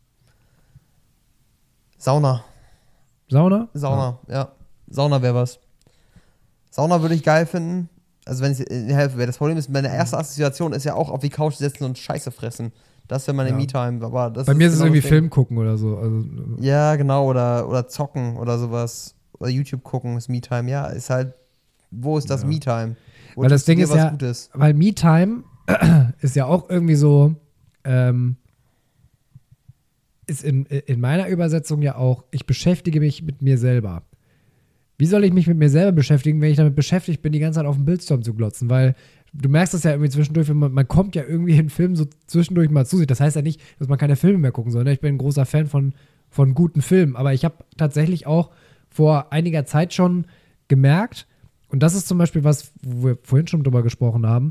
Sauna. Sauna? Ja. Sauna wäre was. Sauna würde ich geil finden. Also wenn es in der Healthy wäre. Das Problem ist, meine erste Assoziation ist ja auch auf die Couch setzen und Scheiße fressen. Das wäre meine Me-Time. Aber das bei mir ist es genau irgendwie Film gucken oder so. Also, ja, genau. Oder zocken oder sowas. Oder YouTube gucken ist Me-Time. Ja, ist halt, wo ist das Me-Time? Weil das Ding ist ja, Gutes? weil Me-Time ist ja auch irgendwie so, ist in meiner Übersetzung ja auch, ich beschäftige mich mit mir selber. Wie soll ich mich mit mir selber beschäftigen, wenn ich damit beschäftigt bin, die ganze Zeit auf den Bildschirm zu glotzen? Weil du merkst das ja irgendwie zwischendurch, wenn man kommt ja irgendwie in Filmen so zwischendurch mal zu sich. Das heißt ja nicht, dass man keine Filme mehr gucken soll. Ne? Ich bin ein großer Fan von guten Filmen. Aber ich habe tatsächlich auch vor einiger Zeit schon gemerkt, und das ist zum Beispiel was, wo wir vorhin schon drüber gesprochen haben,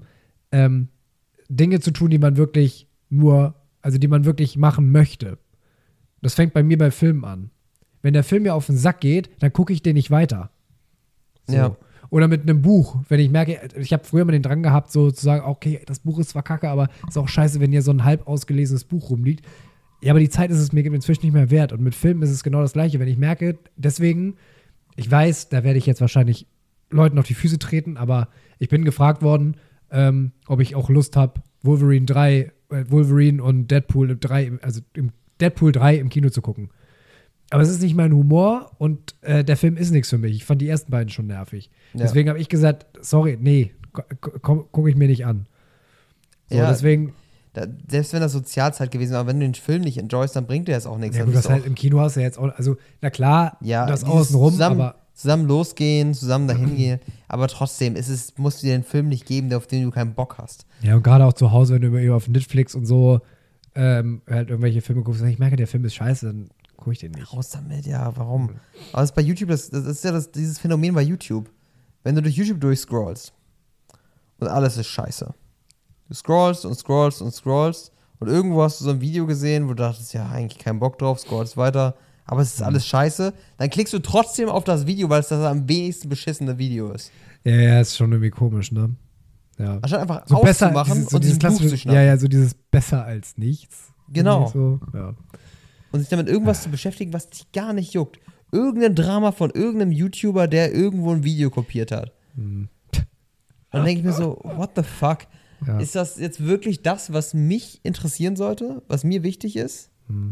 Dinge zu tun, die man wirklich die man wirklich machen möchte. Das fängt bei mir bei Filmen an. Wenn der Film mir auf den Sack geht, dann gucke ich den nicht weiter. So. Ja. Oder mit einem Buch, wenn ich merke, ich habe früher mal den Drang gehabt, so zu sagen, okay, das Buch ist zwar kacke, aber ist auch scheiße, wenn hier so ein halb ausgelesenes Buch rumliegt. Ja, aber die Zeit ist es mir inzwischen nicht mehr wert. Und mit Filmen ist es genau das Gleiche. Wenn ich merke, deswegen, ich weiß, da werde ich jetzt wahrscheinlich Leuten auf die Füße treten, aber ich bin gefragt worden, ob ich auch Lust habe, Wolverine und Deadpool 3, also im Deadpool 3 im Kino zu gucken. Aber es ist nicht mein Humor und der Film ist nichts für mich. Ich fand die ersten beiden schon nervig. Ja. Deswegen habe ich gesagt, sorry, nee, gucke ich mir nicht an. So, ja, deswegen. Selbst wenn das Sozialzeit gewesen wäre, aber wenn du den Film nicht enjoyst, dann bringt dir das auch nichts. Ja, gut, das halt im Kino hast du ja jetzt auch, also, na klar, ja, das außenrum, aber. Zusammen losgehen, zusammen dahin gehen, aber trotzdem, musst du dir den Film nicht geben, auf den du keinen Bock hast. Ja, und gerade auch zu Hause, wenn du immer auf Netflix und so halt irgendwelche Filme guckst und ich merke, der Film ist scheiße, dann gucke ich den nicht. Raus damit, ja, warum? Aber das ist bei YouTube, das ist ja dieses Phänomen bei YouTube. Wenn du durch YouTube durchscrollst und alles ist scheiße. Du scrollst und scrollst und scrollst und irgendwo hast du so ein Video gesehen, wo du dachtest, ja, eigentlich keinen Bock drauf, scrollst weiter, aber es ist alles scheiße. Dann klickst du trotzdem auf das Video, weil es das am wenigsten beschissene Video ist. Ja, ist schon irgendwie komisch, ne? Ja. Anstatt einfach so auszumachen besser, und dieses Buch zu schnappen. Ja, so dieses besser als nichts. Genau. So, ja. Und sich damit irgendwas zu beschäftigen, was dich gar nicht juckt. Irgendein Drama von irgendeinem YouTuber, der irgendwo ein Video kopiert hat. Und dann denke ich mir so, what the fuck? Ja. Ist das jetzt wirklich das, was mich interessieren sollte? Was mir wichtig ist?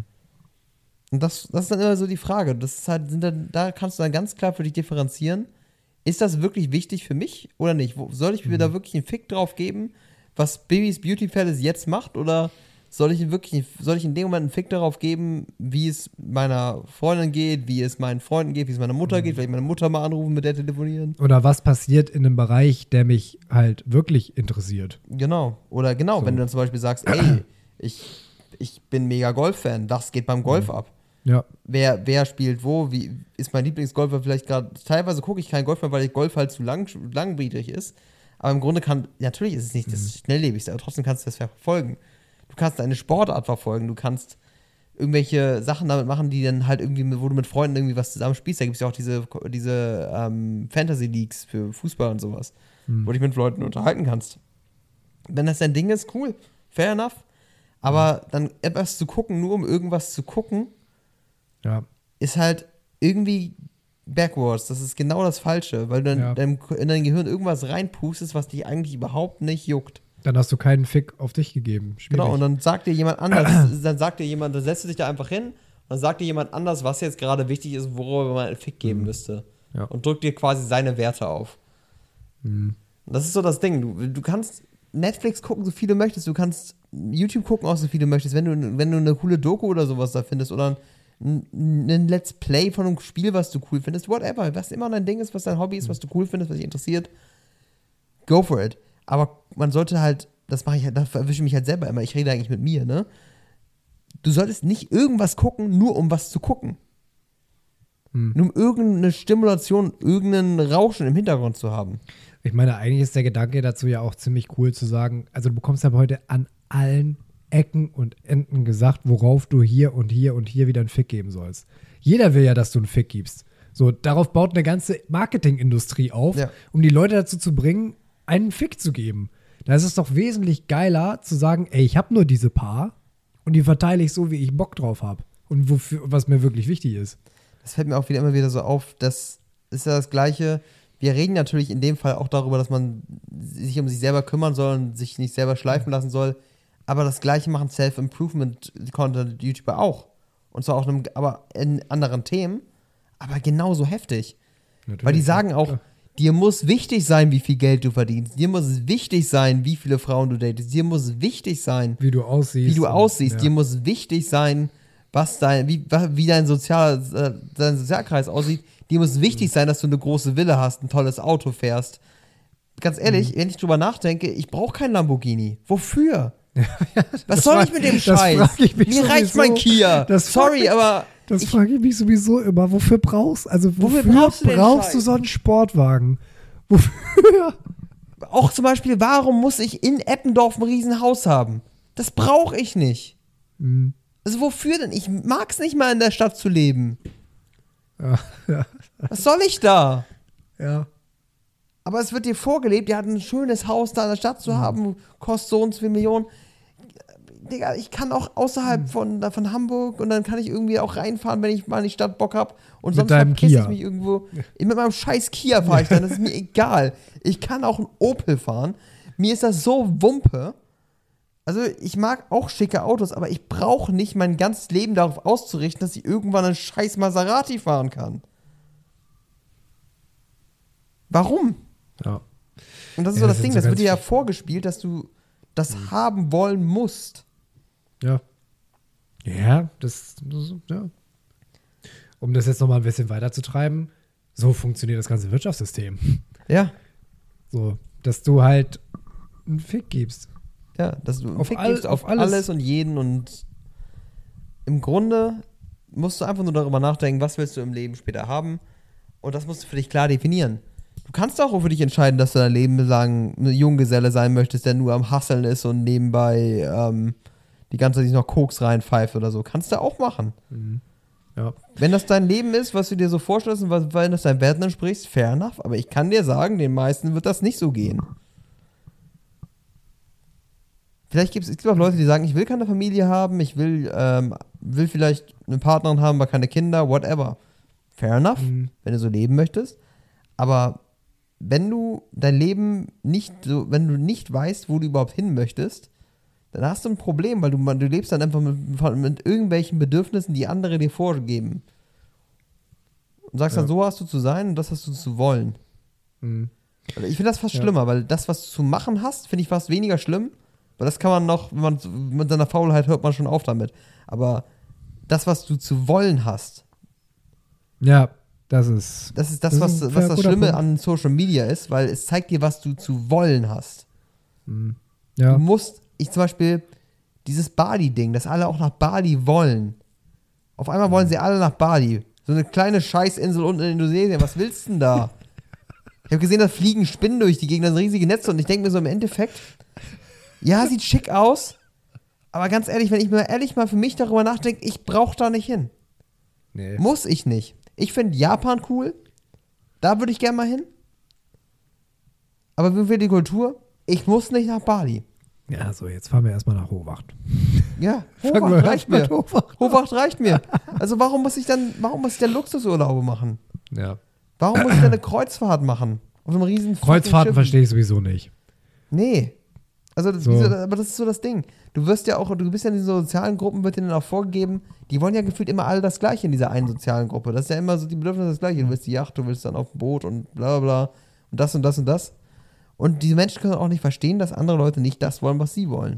Und das ist dann immer so die Frage. Das ist halt, da kannst du dann ganz klar für dich differenzieren. Ist das wirklich wichtig für mich oder nicht? Soll ich mir da wirklich einen Fick drauf geben, was Bibis Beauty Palace jetzt macht? Oder soll ich in dem Moment einen Fick darauf geben, wie es meiner Freundin geht, wie es meinen Freunden geht, wie es meiner Mutter geht, vielleicht meine Mutter mal anrufen, mit der telefonieren? Oder was passiert in einem Bereich, der mich halt wirklich interessiert? Genau. Oder genau, so. Wenn du dann zum Beispiel sagst, ey, ich bin mega Golf-Fan, das geht beim Golf ab. Ja. Wer spielt wo, wie ist mein Lieblingsgolfer vielleicht gerade, teilweise gucke ich keinen Golf mehr, weil Golf halt zu langwierig ist, aber im Grunde natürlich ist es nicht das Schnelllebigste, aber trotzdem kannst du das verfolgen. Du kannst eine Sportart verfolgen, du kannst irgendwelche Sachen damit machen, die dann halt irgendwie, wo du mit Freunden irgendwie was zusammen spielst, da gibt es ja auch diese Fantasy-Leagues für Fußball und sowas, wo du dich mit Leuten unterhalten kannst. Wenn das dein Ding ist, cool, fair enough, aber dann etwas zu gucken, nur um irgendwas zu gucken, Ja. ist halt irgendwie backwards. Das ist genau das Falsche, weil du in dein Gehirn irgendwas reinpustest, was dich eigentlich überhaupt nicht juckt. Dann hast du keinen Fick auf dich gegeben. Schwierig. Genau, und dann sagt dir jemand anders, dann setzt du dich da einfach hin und dann sagt dir jemand anders, was jetzt gerade wichtig ist, worüber man einen Fick geben müsste. Ja. Und drückt dir quasi seine Werte auf. Und das ist so das Ding. Du kannst Netflix gucken, so viel du möchtest. Du kannst YouTube gucken, auch so viel du möchtest. Wenn du eine coole Doku oder sowas da findest oder ein Let's Play von einem Spiel, was du cool findest, whatever, was immer dein Ding ist, was dein Hobby ist, was du cool findest, was dich interessiert, go for it. Aber man sollte halt, das mache ich halt, da erwische ich mich halt selber immer, ich rede eigentlich mit mir, ne? Du solltest nicht irgendwas gucken, nur um was zu gucken. Nur um irgendeine Stimulation, irgendeinen Rauschen im Hintergrund zu haben. Ich meine, eigentlich ist der Gedanke dazu ja auch ziemlich cool zu sagen, also du bekommst ja heute an allen Ecken und Enden gesagt, worauf du hier und hier und hier wieder einen Fick geben sollst. Jeder will ja, dass du einen Fick gibst. So, darauf baut eine ganze Marketingindustrie auf, um die Leute dazu zu bringen, einen Fick zu geben. Da ist es doch wesentlich geiler zu sagen, ey, ich habe nur diese paar und die verteile ich so, wie ich Bock drauf habe und was mir wirklich wichtig ist. Das fällt mir auch immer wieder so auf, das ist ja das Gleiche. Wir reden natürlich in dem Fall auch darüber, dass man sich um sich selber kümmern soll und sich nicht selber schleifen lassen soll. Aber das Gleiche machen Self-Improvement-Content-YouTuber auch. Und zwar auch aber in anderen Themen, aber genauso heftig. Natürlich, weil die sagen auch, dir muss wichtig sein, wie viel Geld du verdienst. Dir muss wichtig sein, wie viele Frauen du datest. Dir muss wichtig sein, wie du aussiehst. Ja. Dir muss wichtig sein, wie dein Sozialkreis aussieht. Dir muss wichtig sein, dass du eine große Villa hast, ein tolles Auto fährst. Ganz ehrlich, wenn ich drüber nachdenke, ich brauche kein Lamborghini. Wofür? Was soll ich mit dem Scheiß? Mir reicht mein Kia. Sorry, aber das frage ich mich sowieso immer. Wofür brauchst du so einen Sportwagen? Wofür? Auch zum Beispiel, warum muss ich in Eppendorf ein Riesenhaus haben? Das brauche ich nicht. Also wofür denn? Ich mag es nicht mal in der Stadt zu leben. Ja. Was soll ich da? Ja. Aber es wird dir vorgelebt, ihr habt ein schönes Haus da in der Stadt zu haben, kostet so und so viel Millionen. Digga, ich kann auch außerhalb von Hamburg und dann kann ich irgendwie auch reinfahren, wenn ich mal in die Stadt Bock habe. Und sonst verpisse ich mich irgendwo. Mit meinem scheiß Kia fahre ich dann, das ist mir egal. Ich kann auch einen Opel fahren. Mir ist das so Wumpe. Also ich mag auch schicke Autos, aber ich brauche nicht mein ganzes Leben darauf auszurichten, dass ich irgendwann einen scheiß Maserati fahren kann. Warum? Ja. Und das ist so das Ding, das wird dir ja vorgespielt, dass du das haben wollen musst. Ja. Ja, ja. Um das jetzt nochmal ein bisschen weiterzutreiben, so funktioniert das ganze Wirtschaftssystem. Ja. So, dass du halt einen Fick gibst. Ja, dass du einen Fick gibst auf alles und jeden und im Grunde musst du einfach nur darüber nachdenken, was willst du im Leben später haben und das musst du für dich klar definieren. Du kannst auch für dich entscheiden, dass du dein Leben lang ein Junggeselle sein möchtest, der nur am Hasseln ist und nebenbei die ganze Zeit sich noch Koks reinpfeift oder so. Kannst du auch machen. Ja. Wenn das dein Leben ist, was du dir so vorstellst und wenn das deinen Werten entspricht, fair enough. Aber ich kann dir sagen, den meisten wird das nicht so gehen. Vielleicht gibt es auch Leute, die sagen, ich will keine Familie haben, ich will vielleicht eine Partnerin haben, aber keine Kinder, whatever. Fair enough, wenn du so leben möchtest. Aber wenn du dein Leben wenn du nicht weißt, wo du überhaupt hin möchtest, dann hast du ein Problem, weil du lebst dann einfach mit irgendwelchen Bedürfnissen, die andere dir vorgeben. Und sagst dann, so hast du zu sein und das hast du zu wollen. Also ich finde das fast schlimmer, weil das, was du zu machen hast, finde ich fast weniger schlimm. Weil das kann man noch, wenn man mit seiner Faulheit hört man schon auf damit. Aber das, was du zu wollen hast. Ja, das ist was das Schlimme an Social Media ist, weil es zeigt dir, was du zu wollen hast. Ja. Du musst, zum Beispiel, dieses Bali-Ding, dass alle auch nach Bali wollen. Auf einmal wollen sie alle nach Bali. So eine kleine Scheißinsel unten in Indonesien. Was willst du denn da? Ich habe gesehen, da fliegen Spinnen durch die Gegend, das sind riesige Netze. Und ich denke mir so im Endeffekt, ja, sieht schick aus. Aber ganz ehrlich, wenn ich mir ehrlich mal für mich darüber nachdenke, ich brauche da nicht hin. Nee. Muss ich nicht. Ich finde Japan cool. Da würde ich gerne mal hin. Aber wie will die Kultur? Ich muss nicht nach Bali. Ja, so, jetzt fahren wir erstmal nach Hohwacht. Ja, Hohwacht reicht mir. Hohwacht reicht mir. Also warum muss ich dann Luxusurlaube machen? Ja. Warum muss ich dann eine Kreuzfahrt machen? Auf einem riesen Kreuzfahrten verstehe ich sowieso nicht. Nee. Also, So. aber das ist so das Ding. Du bist ja in diesen sozialen Gruppen, wird dir dann auch vorgegeben, die wollen ja gefühlt immer alle das Gleiche in dieser einen sozialen Gruppe. Das ist ja immer so, die Bedürfnisse das Gleiche. Du willst die Yacht, du willst dann auf dem Boot und bla bla und das und das und das. Und diese Menschen können auch nicht verstehen, dass andere Leute nicht das wollen, was sie wollen.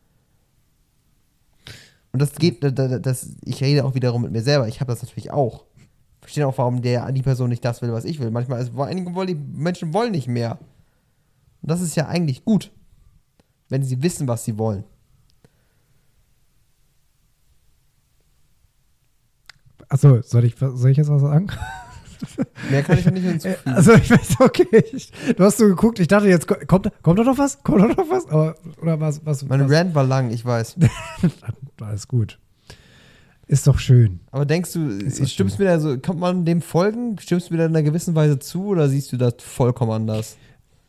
Und das geht, ich rede auch wiederum mit mir selber. Ich habe das natürlich auch. Ich verstehe auch, warum die Person nicht das will, was ich will. Manchmal ist, die Menschen wollen nicht mehr. Und das ist ja eigentlich gut, wenn sie wissen, was sie wollen. Achso, soll ich jetzt was sagen? Mehr kann ich ja nicht hinzufügen. Also ich weiß, okay. Du hast so geguckt, ich dachte jetzt, kommt da noch was? Kommt da noch was? Aber, oder was? Mein Rant war lang, ich weiß. Alles gut. Ist doch schön. Aber denkst du, stimmst mir da so, kommt man dem folgen? Stimmst du mir da in einer gewissen Weise zu oder siehst du das vollkommen anders?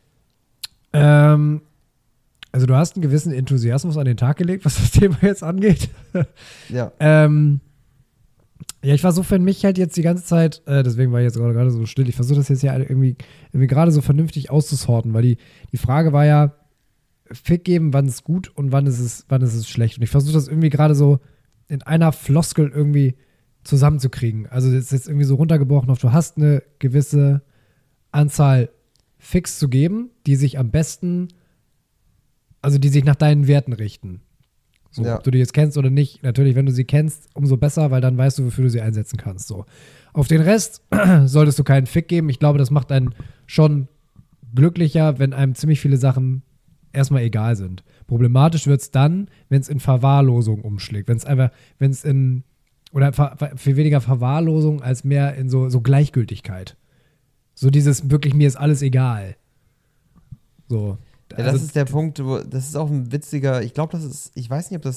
Also du hast einen gewissen Enthusiasmus an den Tag gelegt, was das Thema jetzt angeht. Ja. Ja, ich versuche für mich halt jetzt die ganze Zeit, deswegen war ich jetzt gerade so still, ich versuche das jetzt ja irgendwie gerade so vernünftig auszusorten, weil die Frage war ja, Fick geben, wann ist gut und wann ist es schlecht. Und ich versuche das irgendwie gerade so in einer Floskel irgendwie zusammenzukriegen. Also das ist jetzt irgendwie so runtergebrochen auf, du hast eine gewisse Anzahl Ficks zu geben, die sich am besten, also die sich nach deinen Werten richten. So, ja. Ob du die jetzt kennst oder nicht. Natürlich, wenn du sie kennst, umso besser, weil dann weißt du, wofür du sie einsetzen kannst. So. Auf den Rest solltest du keinen Fick geben. Ich glaube, das macht einen schon glücklicher, wenn einem ziemlich viele Sachen erstmal egal sind. Problematisch wird es dann, wenn es in Verwahrlosung umschlägt. Oder viel weniger Verwahrlosung als mehr in so Gleichgültigkeit. So dieses wirklich, mir ist alles egal. So. Ja, das ist der Punkt, das ist auch ein witziger, ich glaube, ich weiß nicht,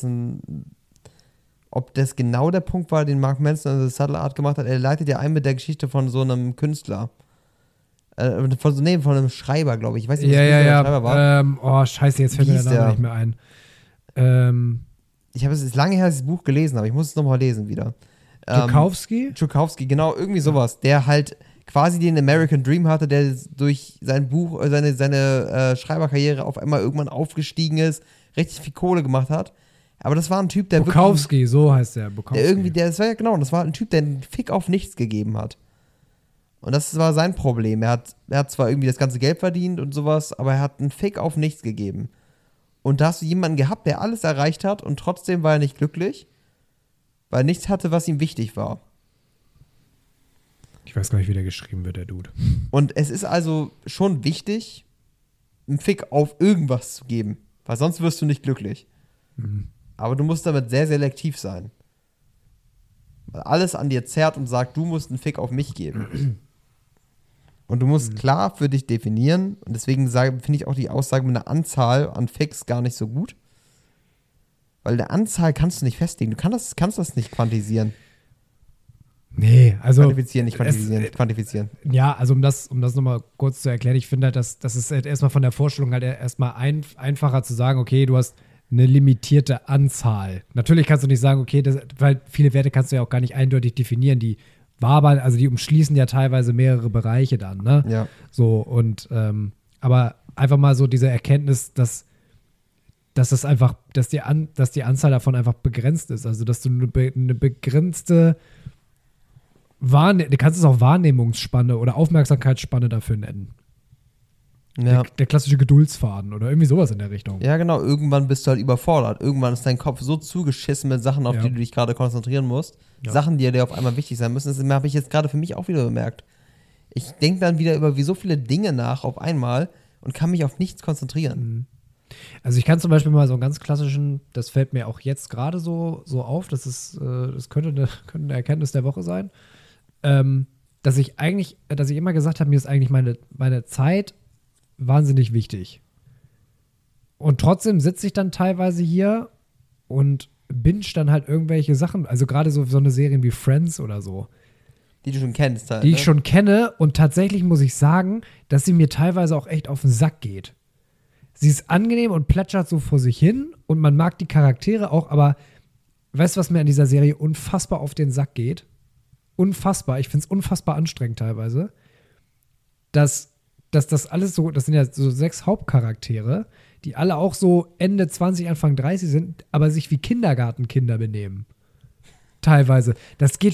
ob das genau der Punkt war, den Mark Manson an The Subtle Art gemacht hat. Er leitet ja ein mit der Geschichte von so einem Künstler. Von einem Schreiber, glaube ich. Ich weiß nicht, was der Schreiber war. Scheiße, jetzt fällt mir der Name nicht mehr ein. Es ist lange her, dass ich das Buch gelesen habe. Ich muss es nochmal lesen wieder. Tchaikovsky, genau, irgendwie sowas. Der halt quasi den American Dream hatte, der durch sein Buch, seine Schreiberkarriere auf einmal irgendwann aufgestiegen ist, richtig viel Kohle gemacht hat. Aber das war ein Typ, der Bukowski, so heißt der. Bukowski. Das war ein Typ, der einen Fick auf nichts gegeben hat. Und das war sein Problem. Er hat zwar irgendwie das ganze Geld verdient und sowas, aber er hat einen Fick auf nichts gegeben. Und da hast du jemanden gehabt, der alles erreicht hat und trotzdem war er nicht glücklich, weil er nichts hatte, was ihm wichtig war. Ich weiß gar nicht, wie der geschrieben wird, der Dude. Und es ist also schon wichtig, einen Fick auf irgendwas zu geben, weil sonst wirst du nicht glücklich. Mhm. Aber du musst damit sehr selektiv sein. Weil alles an dir zerrt und sagt, du musst einen Fick auf mich geben. Und du musst klar für dich definieren, und deswegen finde ich auch die Aussage mit einer Anzahl an Ficks gar nicht so gut. Weil eine Anzahl kannst du nicht festlegen. Du kannst das nicht quantisieren. Nee, also. Quantifizieren. Ja, also um das nochmal kurz zu erklären, ich finde halt, das ist halt erstmal von der Vorstellung halt erstmal einfacher zu sagen, okay, du hast eine limitierte Anzahl. Natürlich kannst du nicht sagen, okay, weil viele Werte kannst du ja auch gar nicht eindeutig definieren, die umschließen ja teilweise mehrere Bereiche dann, ne? Ja. So, und aber einfach mal so diese Erkenntnis, dass die Anzahl davon einfach begrenzt ist. Also, dass du eine begrenzte du kannst es auch Wahrnehmungsspanne oder Aufmerksamkeitsspanne dafür nennen. Ja. Der klassische Geduldsfaden oder irgendwie sowas in der Richtung. Ja, genau. Irgendwann bist du halt überfordert. Irgendwann ist dein Kopf so zugeschissen mit Sachen, auf die du dich gerade konzentrieren musst. Ja. Sachen, die dir auf einmal wichtig sein müssen. Das habe ich jetzt gerade für mich auch wieder bemerkt. Ich denke dann wieder über so viele Dinge nach auf einmal und kann mich auf nichts konzentrieren. Also ich kann zum Beispiel mal so einen ganz klassischen, das fällt mir auch jetzt gerade so auf, das könnte eine Erkenntnis der Woche sein, dass ich immer gesagt habe, mir ist eigentlich meine Zeit wahnsinnig wichtig. Und trotzdem sitze ich dann teilweise hier und binge dann halt irgendwelche Sachen, also gerade so eine Serien wie Friends oder so. Die du schon kennst halt. Die ich schon kenne und tatsächlich muss ich sagen, dass sie mir teilweise auch echt auf den Sack geht. Sie ist angenehm und plätschert so vor sich hin und man mag die Charaktere auch, aber weißt du, was mir an dieser Serie unfassbar auf den Sack geht? Unfassbar. Ich finde es unfassbar anstrengend teilweise. Dass das alles so, das sind ja so 6 Hauptcharaktere, die alle auch so Ende 20, Anfang 30 sind, aber sich wie Kindergartenkinder benehmen. Teilweise. Das geht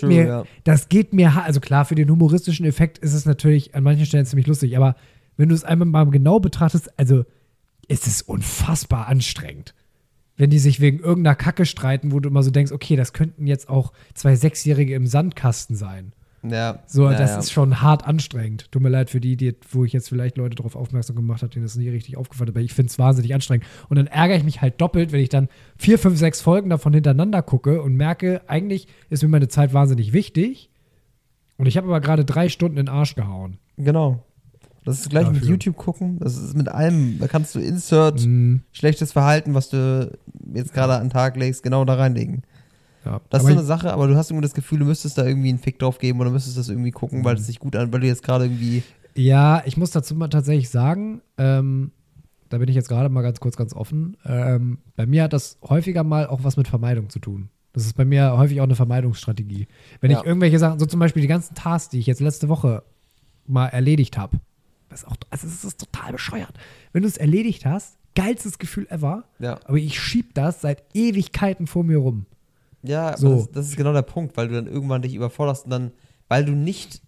mir, also klar, für den humoristischen Effekt ist es natürlich an manchen Stellen ziemlich lustig, aber wenn du es einmal mal genau betrachtest, also es ist unfassbar anstrengend. Wenn die sich wegen irgendeiner Kacke streiten, wo du immer so denkst, okay, das könnten jetzt auch 2 Sechsjährige im Sandkasten sein. Ja. So, das ist schon hart anstrengend. Tut mir leid für die, wo ich jetzt vielleicht Leute darauf aufmerksam gemacht habe, denen das nie richtig aufgefallen ist, aber ich finde es wahnsinnig anstrengend. Und dann ärgere ich mich halt doppelt, wenn ich dann 4, 5, 6 Folgen davon hintereinander gucke und merke, eigentlich ist mir meine Zeit wahnsinnig wichtig und ich habe aber gerade 3 Stunden in den Arsch gehauen. Genau. Das ist gleich mit YouTube gucken. Das ist mit allem, da kannst du Insert, schlechtes Verhalten, was du jetzt gerade an den Tag legst, genau da reinlegen. Ja, das ist so eine Sache, aber du hast irgendwie das Gefühl, du müsstest da irgendwie einen Fick drauf geben oder müsstest das irgendwie gucken, weil es sich gut an, weil du jetzt gerade irgendwie. Ja, ich muss dazu mal tatsächlich sagen, da bin ich jetzt gerade mal ganz kurz ganz offen. Bei mir hat das häufiger mal auch was mit Vermeidung zu tun. Das ist bei mir häufig auch eine Vermeidungsstrategie. Wenn ich irgendwelche Sachen, so zum Beispiel die ganzen Tasks, die ich jetzt letzte Woche mal erledigt habe, also es ist total bescheuert. Wenn du es erledigt hast, geilstes Gefühl ever, aber ich schieb das seit Ewigkeiten vor mir rum. Ja, so. Das ist genau der Punkt, weil du dann irgendwann dich überforderst und dann, weil du nicht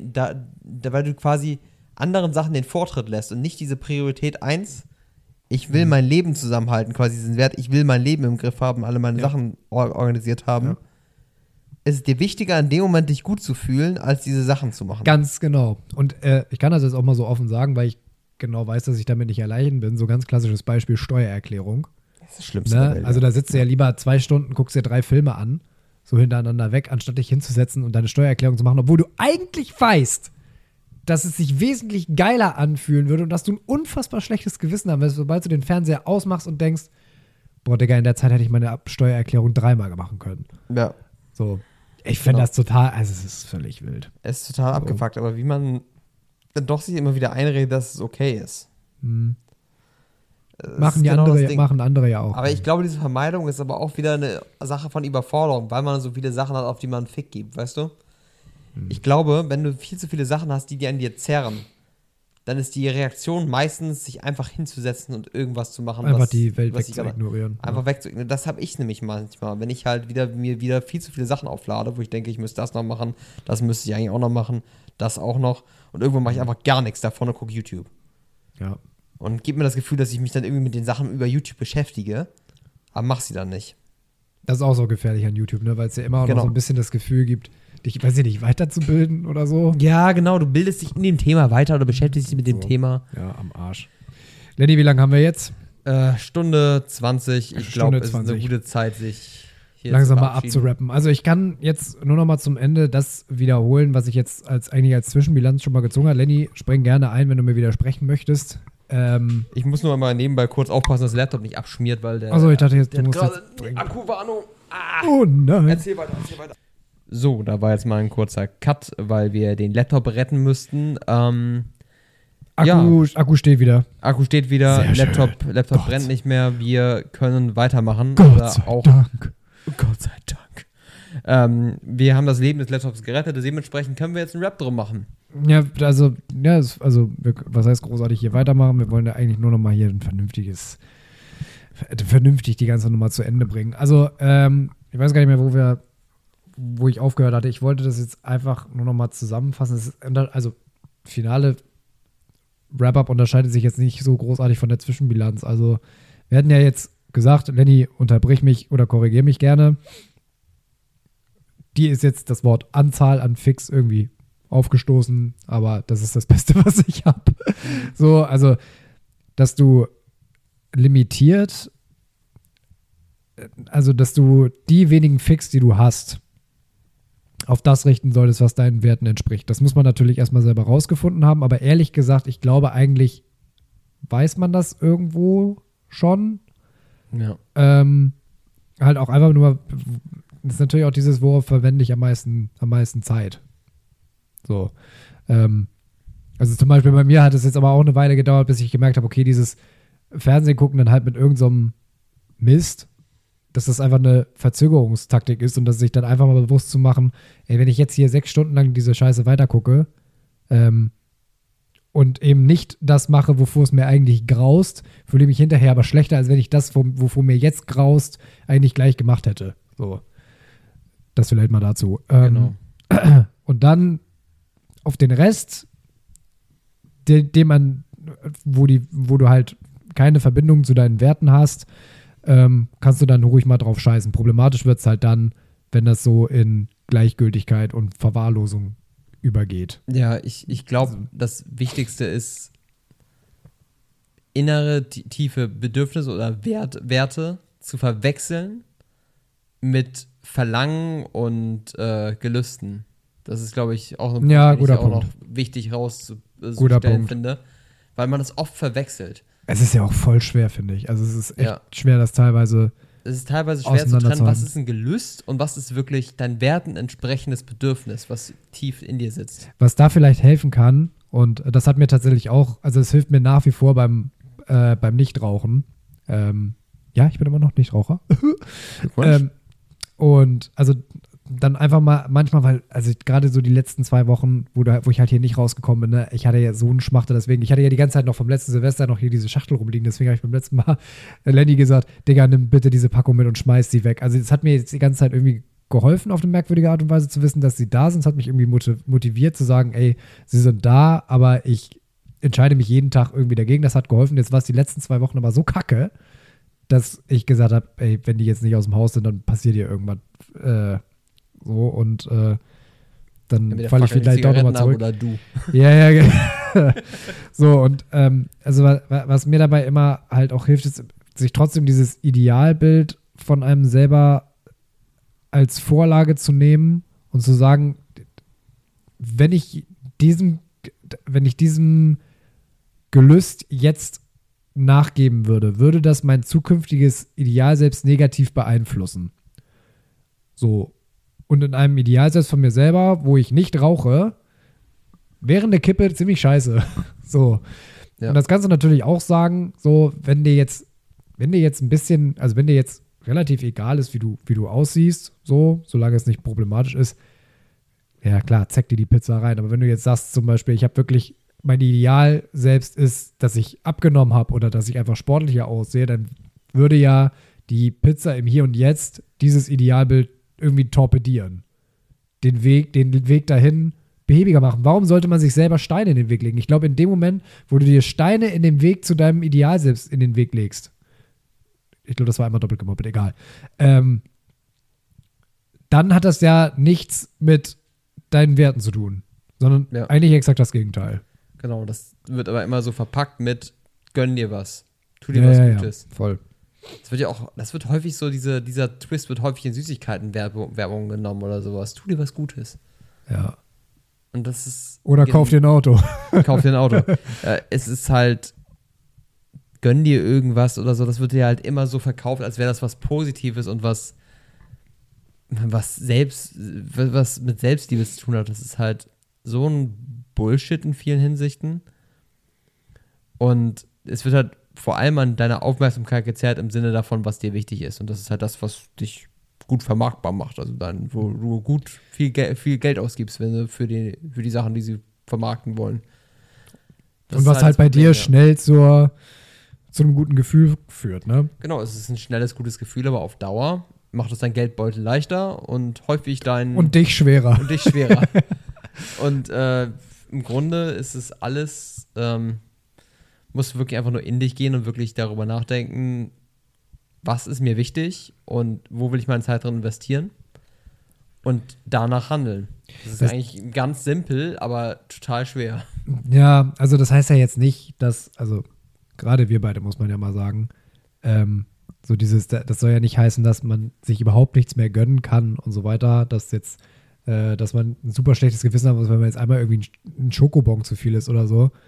weil du quasi anderen Sachen den Vortritt lässt und nicht diese Priorität 1, ich will mein Leben zusammenhalten, quasi diesen Wert, ich will mein Leben im Griff haben, alle meine Sachen organisiert haben. Ja. Es ist dir wichtiger, in dem Moment dich gut zu fühlen, als diese Sachen zu machen. Ganz genau. Und ich kann das jetzt auch mal so offen sagen, weil ich genau weiß, dass ich damit nicht allein bin. So ganz klassisches Beispiel Steuererklärung. Das ist das Schlimmste der Welt. Also da sitzt du ja lieber 2 Stunden, guckst dir 3 Filme an, so hintereinander weg, anstatt dich hinzusetzen und deine Steuererklärung zu machen, obwohl du eigentlich weißt, dass es sich wesentlich geiler anfühlen würde und dass du ein unfassbar schlechtes Gewissen haben wirst, sobald du den Fernseher ausmachst und denkst, boah, Digga, in der Zeit hätte ich meine Steuererklärung 3-mal machen können. Ja. So. Ich finde das total, also es ist völlig wild. Es ist total abgefuckt, aber wie man dann doch sich immer wieder einredet, dass es okay ist. Machen andere ja auch. Aber ich glaube, diese Vermeidung ist aber auch wieder eine Sache von Überforderung, weil man so viele Sachen hat, auf die man einen Fick gibt, weißt du? Ich glaube, wenn du viel zu viele Sachen hast, die an dir zerren, dann ist die Reaktion meistens, sich einfach hinzusetzen und irgendwas zu machen. Einfach die Welt wegzuignorieren. Einfach wegzuignorieren. Das habe ich nämlich manchmal, wenn ich halt mir wieder viel zu viele Sachen auflade, wo ich denke, ich müsste das noch machen, das müsste ich eigentlich auch noch machen, das auch noch. Und irgendwann mache ich einfach gar nichts davon und gucke YouTube. Ja. Und gebe mir das Gefühl, dass ich mich dann irgendwie mit den Sachen über YouTube beschäftige, aber mach sie dann nicht. Das ist auch so gefährlich an YouTube, ne? Weil es ja immer auch noch so ein bisschen das Gefühl gibt, dich, weiß ich nicht, weiterzubilden oder so. Ja, genau, du bildest dich in dem Thema weiter oder beschäftigst dich mit dem Thema. Ja, am Arsch. Lenny, wie lange haben wir jetzt? Stunde 20. Ich glaube, es ist eine gute Zeit, sich hier langsam mal abzurappen. Also ich kann jetzt nur noch mal zum Ende das wiederholen, was ich jetzt eigentlich als Zwischenbilanz schon mal gezogen habe. Lenny, spring gerne ein, wenn du mir widersprechen möchtest. Ich muss nur mal nebenbei kurz aufpassen, dass der Laptop nicht abschmiert, weil der. Achso, ich dachte jetzt, du musst gerade Akkuwarnung. Oh nein. Erzähl weiter. So, da war jetzt mal ein kurzer Cut, weil wir den Laptop retten müssten. Akku steht wieder. Akku steht wieder. Sehr Laptop Gott. brennt nicht mehr. Wir können weitermachen. Gott sei Dank. Gott sei Dank. Wir haben das Leben des Laptops gerettet. Dementsprechend können wir jetzt einen Rap drum machen. Ja, was heißt großartig hier weitermachen? Wir wollen ja eigentlich nur noch mal hier vernünftig die ganze Nummer zu Ende bringen. Also, ich weiß gar nicht mehr, wo ich aufgehört hatte. Ich wollte das jetzt einfach nur noch mal zusammenfassen. Also, finale Wrap-Up unterscheidet sich jetzt nicht so großartig von der Zwischenbilanz. Also, wir hatten ja jetzt gesagt, Lenny, unterbrich mich oder korrigier mich gerne. Die ist jetzt das Wort Anzahl an Fix irgendwie aufgestoßen, aber das ist das Beste, was ich habe. So, also, dass du limitiert, also, dass du die wenigen Fix, die du hast, auf das richten solltest, was deinen Werten entspricht. Das muss man natürlich erstmal selber rausgefunden haben, aber ehrlich gesagt, ich glaube eigentlich weiß man das irgendwo schon. Ja. Halt auch einfach nur, das ist natürlich auch dieses, worauf verwende ich am meisten Zeit. So. Also zum Beispiel bei mir hat es jetzt aber auch eine Weile gedauert, bis ich gemerkt habe, okay, dieses Fernsehen gucken dann halt mit irgendeinem Mist, dass das einfach eine Verzögerungstaktik ist und dass sich dann einfach mal bewusst zu machen, ey, wenn ich jetzt hier 6 Stunden lang diese Scheiße weitergucke, und eben nicht das mache, wovor es mir eigentlich graust, fühle ich mich hinterher aber schlechter, als wenn ich das, wovor mir jetzt graust, eigentlich gleich gemacht hätte. So. Das vielleicht mal dazu. Genau. Und dann auf den Rest, wo du halt keine Verbindung zu deinen Werten hast, kannst du dann ruhig mal drauf scheißen. Problematisch wird es halt dann, wenn das so in Gleichgültigkeit und Verwahrlosung übergeht. Ja, ich glaube, das Wichtigste ist, innere, tiefe Bedürfnisse oder Werte zu verwechseln mit Verlangen und Gelüsten. Das ist, glaube ich, auch ein Punkt, den ich auch noch wichtig rauszustellen finde, weil man das oft verwechselt. Es ist ja auch voll schwer, finde ich. Also es ist echt schwer, das teilweise Es ist teilweise schwer zu trennen, was ist ein Gelüst und was ist wirklich dein Werten entsprechendes Bedürfnis, was tief in dir sitzt. Was da vielleicht helfen kann, und das hat mir tatsächlich auch, also es hilft mir nach wie vor beim Nichtrauchen. Ja, ich bin immer noch Nichtraucher. Und also dann einfach mal manchmal, weil, also gerade so die letzten 2 Wochen, wo ich halt hier nicht rausgekommen bin, ne, ich hatte ja so einen Schmachte, deswegen, ich hatte ja die ganze Zeit noch vom letzten Silvester noch hier diese Schachtel rumliegen, deswegen habe ich beim letzten Mal Lenny gesagt, Digga, nimm bitte diese Packung mit und schmeiß sie weg. Also das hat mir jetzt die ganze Zeit irgendwie geholfen, auf eine merkwürdige Art und Weise zu wissen, dass sie da sind. Es hat mich irgendwie motiviert zu sagen, ey, sie sind da, aber ich entscheide mich jeden Tag irgendwie dagegen. Das hat geholfen. Jetzt war es die letzten 2 Wochen aber so kacke, dass ich gesagt habe, ey, wenn die jetzt nicht aus dem Haus sind, dann passiert hier irgendwas. So, und dann falle ich vielleicht doch nochmal zurück. Oder du. Ja. So, und also was mir dabei immer halt auch hilft, ist, sich trotzdem dieses Idealbild von einem selber als Vorlage zu nehmen und zu sagen, wenn ich diesem Gelüst jetzt nachgeben würde das mein zukünftiges Ideal selbst negativ beeinflussen. So. Und in einem Ideal selbst von mir selber, wo ich nicht rauche, wäre eine Kippe ziemlich scheiße. So. Ja. Und das kannst du natürlich auch sagen, so, wenn dir jetzt ein bisschen, also wenn dir jetzt relativ egal ist, wie du aussiehst, so, solange es nicht problematisch ist, ja klar, zeig dir die Pizza rein. Aber wenn du jetzt sagst zum Beispiel, ich habe wirklich, mein Ideal selbst ist, dass ich abgenommen habe oder dass ich einfach sportlicher aussehe, dann würde ja die Pizza im Hier und Jetzt dieses Idealbild irgendwie torpedieren. Den Weg dahin behäbiger machen. Warum sollte man sich selber Steine in den Weg legen? Ich glaube, in dem Moment, wo du dir Steine in den Weg zu deinem Ideal selbst in den Weg legst, ich glaube, das war einmal doppelt gemoppelt, egal, dann hat das ja nichts mit deinen Werten zu tun, sondern eigentlich exakt das Gegenteil. Genau, das wird aber immer so verpackt mit gönn dir was, tu dir was Gutes. Ja, voll. Das wird häufig so, dieser Twist wird häufig in Süßigkeiten-Werbung genommen oder sowas. Tu dir was Gutes. Ja. Und das ist. Oder kauf dir ein Auto. Kauf dir ein Auto. Es ist halt, gönn dir irgendwas oder so. Das wird dir halt immer so verkauft, als wäre das was Positives und was mit Selbstliebe zu tun hat. Das ist halt so ein Bullshit in vielen Hinsichten. Und es wird halt vor allem an deiner Aufmerksamkeit gezerrt im Sinne davon, was dir wichtig ist. Und das ist halt das, was dich gut vermarktbar macht. Also dann, wo du gut viel Geld ausgibst, wenn du für die Sachen, die sie vermarkten wollen. Das und was halt bei dir schnell zu einem guten Gefühl führt, ne? Genau, es ist ein schnelles, gutes Gefühl, aber auf Dauer macht es dein Geldbeutel leichter und häufig Und dich schwerer. Und im Grunde ist es alles, musst du wirklich einfach nur in dich gehen und wirklich darüber nachdenken, was ist mir wichtig und wo will ich meine Zeit drin investieren und danach handeln. Das ist eigentlich ganz simpel, aber total schwer. Ja, also das heißt ja jetzt nicht, dass, also gerade wir beide, muss man ja mal sagen, so das soll ja nicht heißen, dass man sich überhaupt nichts mehr gönnen kann und so weiter, dass man ein super schlechtes Gewissen hat, wenn man jetzt einmal irgendwie ein Schokobon zu viel ist oder so.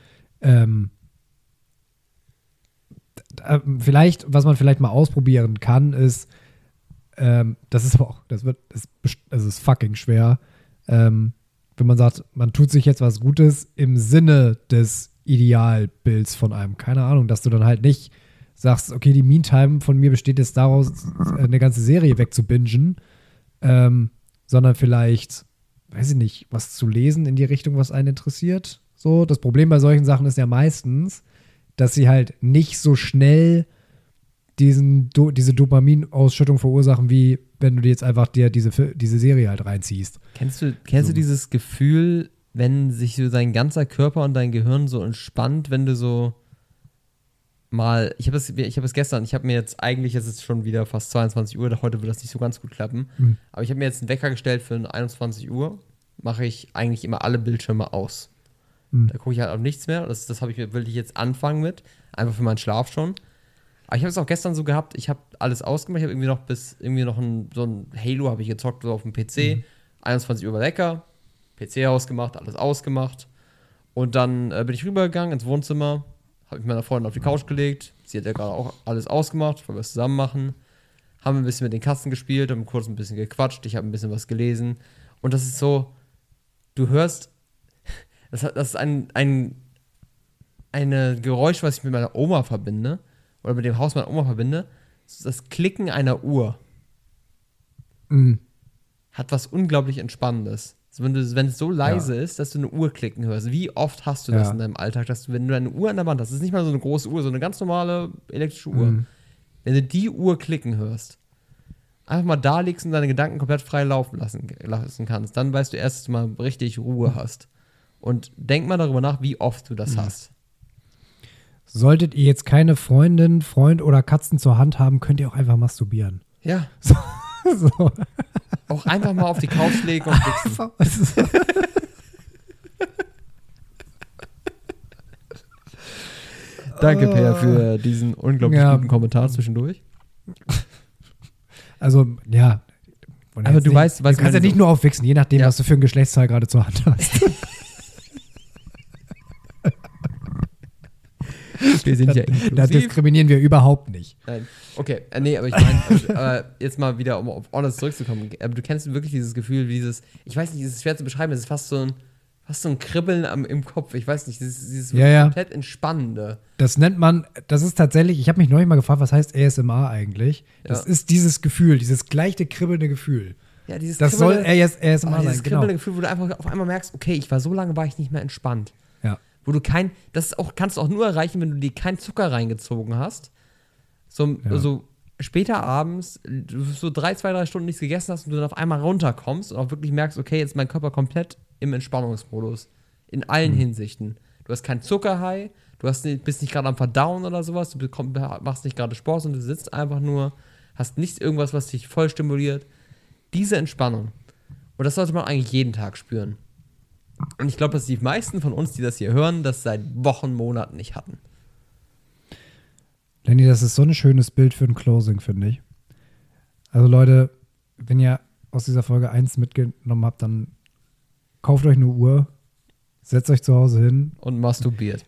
Vielleicht, was man vielleicht mal ausprobieren kann, ist, das ist aber auch, das ist fucking schwer, wenn man sagt, man tut sich jetzt was Gutes im Sinne des Idealbilds von einem, keine Ahnung, dass du dann halt nicht sagst, okay, die Meantime von mir besteht jetzt daraus, eine ganze Serie wegzubingen, sondern vielleicht, weiß ich nicht, was zu lesen in die Richtung, was einen interessiert. So, das Problem bei solchen Sachen ist ja meistens, dass sie halt nicht so schnell diese Dopaminausschüttung verursachen, wie wenn du dir jetzt einfach diese Serie halt reinziehst. Kennst du dieses Gefühl, wenn sich so dein ganzer Körper und dein Gehirn so entspannt, wenn du so mal, ich habe es gestern, ich habe mir jetzt eigentlich, es ist schon wieder fast 22 Uhr, heute wird das nicht so ganz gut klappen, aber ich habe mir jetzt einen Wecker gestellt für 21 Uhr, mache ich eigentlich immer alle Bildschirme aus. Da gucke ich halt auf nichts mehr, das will ich jetzt anfangen mit, einfach für meinen Schlaf schon. Aber ich habe es auch gestern so gehabt, ich habe alles ausgemacht, ich habe so ein Halo habe ich gezockt so auf dem PC, 21 Uhr war Wecker, PC ausgemacht, alles ausgemacht und dann bin ich rübergegangen ins Wohnzimmer, habe ich meiner Freundin auf die Couch gelegt, sie hat ja gerade auch alles ausgemacht, weil wir es zusammen machen, haben ein bisschen mit den Katzen gespielt, haben kurz ein bisschen gequatscht, ich habe ein bisschen was gelesen und das ist so, du hörst, das ist ein Geräusch, was ich mit meiner Oma verbinde oder mit dem Haus meiner Oma verbinde, das Klicken einer Uhr hat was unglaublich Entspannendes. Also wenn es so leise ist, dass du eine Uhr klicken hörst. Wie oft hast du das in deinem Alltag, dass du, wenn du eine Uhr an der Wand hast, das ist nicht mal so eine große Uhr, so eine ganz normale elektrische Uhr. Wenn du die Uhr klicken hörst, einfach mal da liegst und deine Gedanken komplett frei laufen lassen kannst, dann weißt du erst, dass du mal richtig Ruhe hast. Und denk mal darüber nach, wie oft du das hast. Solltet ihr jetzt keine Freundin, Freund oder Katzen zur Hand haben, könnt ihr auch einfach masturbieren. Ja. So. Auch einfach mal auf die Couch legen und wichsen. Danke, Per, für diesen unglaublich guten Kommentar zwischendurch. Also, ja. Aber du weißt, du kannst ja nicht nur aufwichsen, je nachdem, was du für ein Geschlechtsteil gerade zur Hand hast. Wir sind ja inklusiv. Da diskriminieren wir überhaupt nicht. Nein. Okay, nee, aber ich meine, jetzt mal wieder, um auf alles zurückzukommen, aber du kennst wirklich dieses Gefühl, ich weiß nicht, es ist schwer zu beschreiben, es ist fast so ein Kribbeln im Kopf, ich weiß nicht, dieses komplett Entspannende. Das ist tatsächlich, ich habe mich neulich mal gefragt, was heißt ASMR eigentlich? Das ist dieses Gefühl, dieses leichte kribbelnde Gefühl. Ja, das soll ASMR sein, dieses kribbelnde Gefühl, wo du einfach auf einmal merkst, okay, war ich nicht mehr entspannt. Ja. Wo du kannst du auch nur erreichen, wenn du dir keinen Zucker reingezogen hast. So später abends, du so 2-3 Stunden nichts gegessen hast und du dann auf einmal runterkommst und auch wirklich merkst, okay, jetzt ist mein Körper komplett im Entspannungsmodus. In allen Hinsichten. Du hast keinen Zuckerhigh, bist nicht gerade am Verdauen oder sowas, du machst nicht gerade Sport, sondern du sitzt einfach nur, hast nichts irgendwas, was dich voll stimuliert. Diese Entspannung. Und das sollte man eigentlich jeden Tag spüren. Und ich glaube, dass die meisten von uns, die das hier hören, das seit Wochen, Monaten nicht hatten. Lenny, das ist so ein schönes Bild für ein Closing, finde ich. Also Leute, wenn ihr aus dieser Folge 1 mitgenommen habt, dann kauft euch eine Uhr, setzt euch zu Hause hin. Und masturbiert.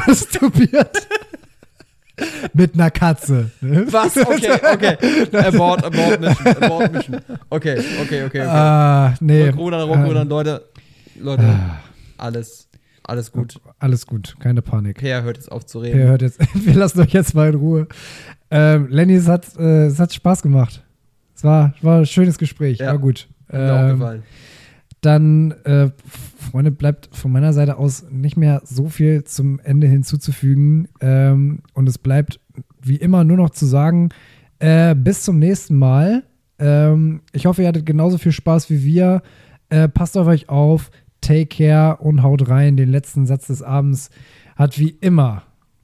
Mit einer Katze. Was? Okay. Abort Mission. Okay. Nee. Rückrudern, Leute, alles gut. Alles gut, keine Panik. Per hört jetzt auf zu reden. Wir lassen euch jetzt mal in Ruhe. Lenny, es hat Spaß gemacht. Es war ein schönes Gespräch, war gut. Mir auch gefallen. Dann, Freunde, bleibt von meiner Seite aus nicht mehr so viel zum Ende hinzuzufügen. Und es bleibt wie immer nur noch zu sagen, bis zum nächsten Mal. Ich hoffe, ihr hattet genauso viel Spaß wie wir. Passt auf euch auf, take care und haut rein. Den letzten Satz des Abends hat wie immer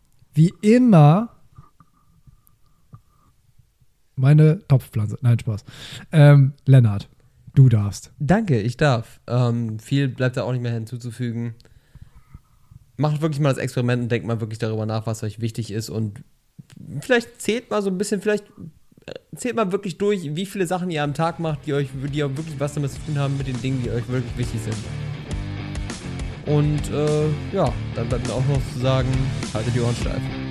meine Topfpflanze. Nein, Spaß. Lennart, du darfst. Danke, ich darf. Viel bleibt da auch nicht mehr hinzuzufügen. Macht wirklich mal das Experiment und denkt mal wirklich darüber nach, was euch wichtig ist und vielleicht zählt mal so ein bisschen, zählt mal wirklich durch, wie viele Sachen ihr am Tag macht, die auch wirklich was damit zu tun haben mit den Dingen, die euch wirklich wichtig sind. Und dann bleibt mir auch noch zu sagen, haltet die Ohren steif.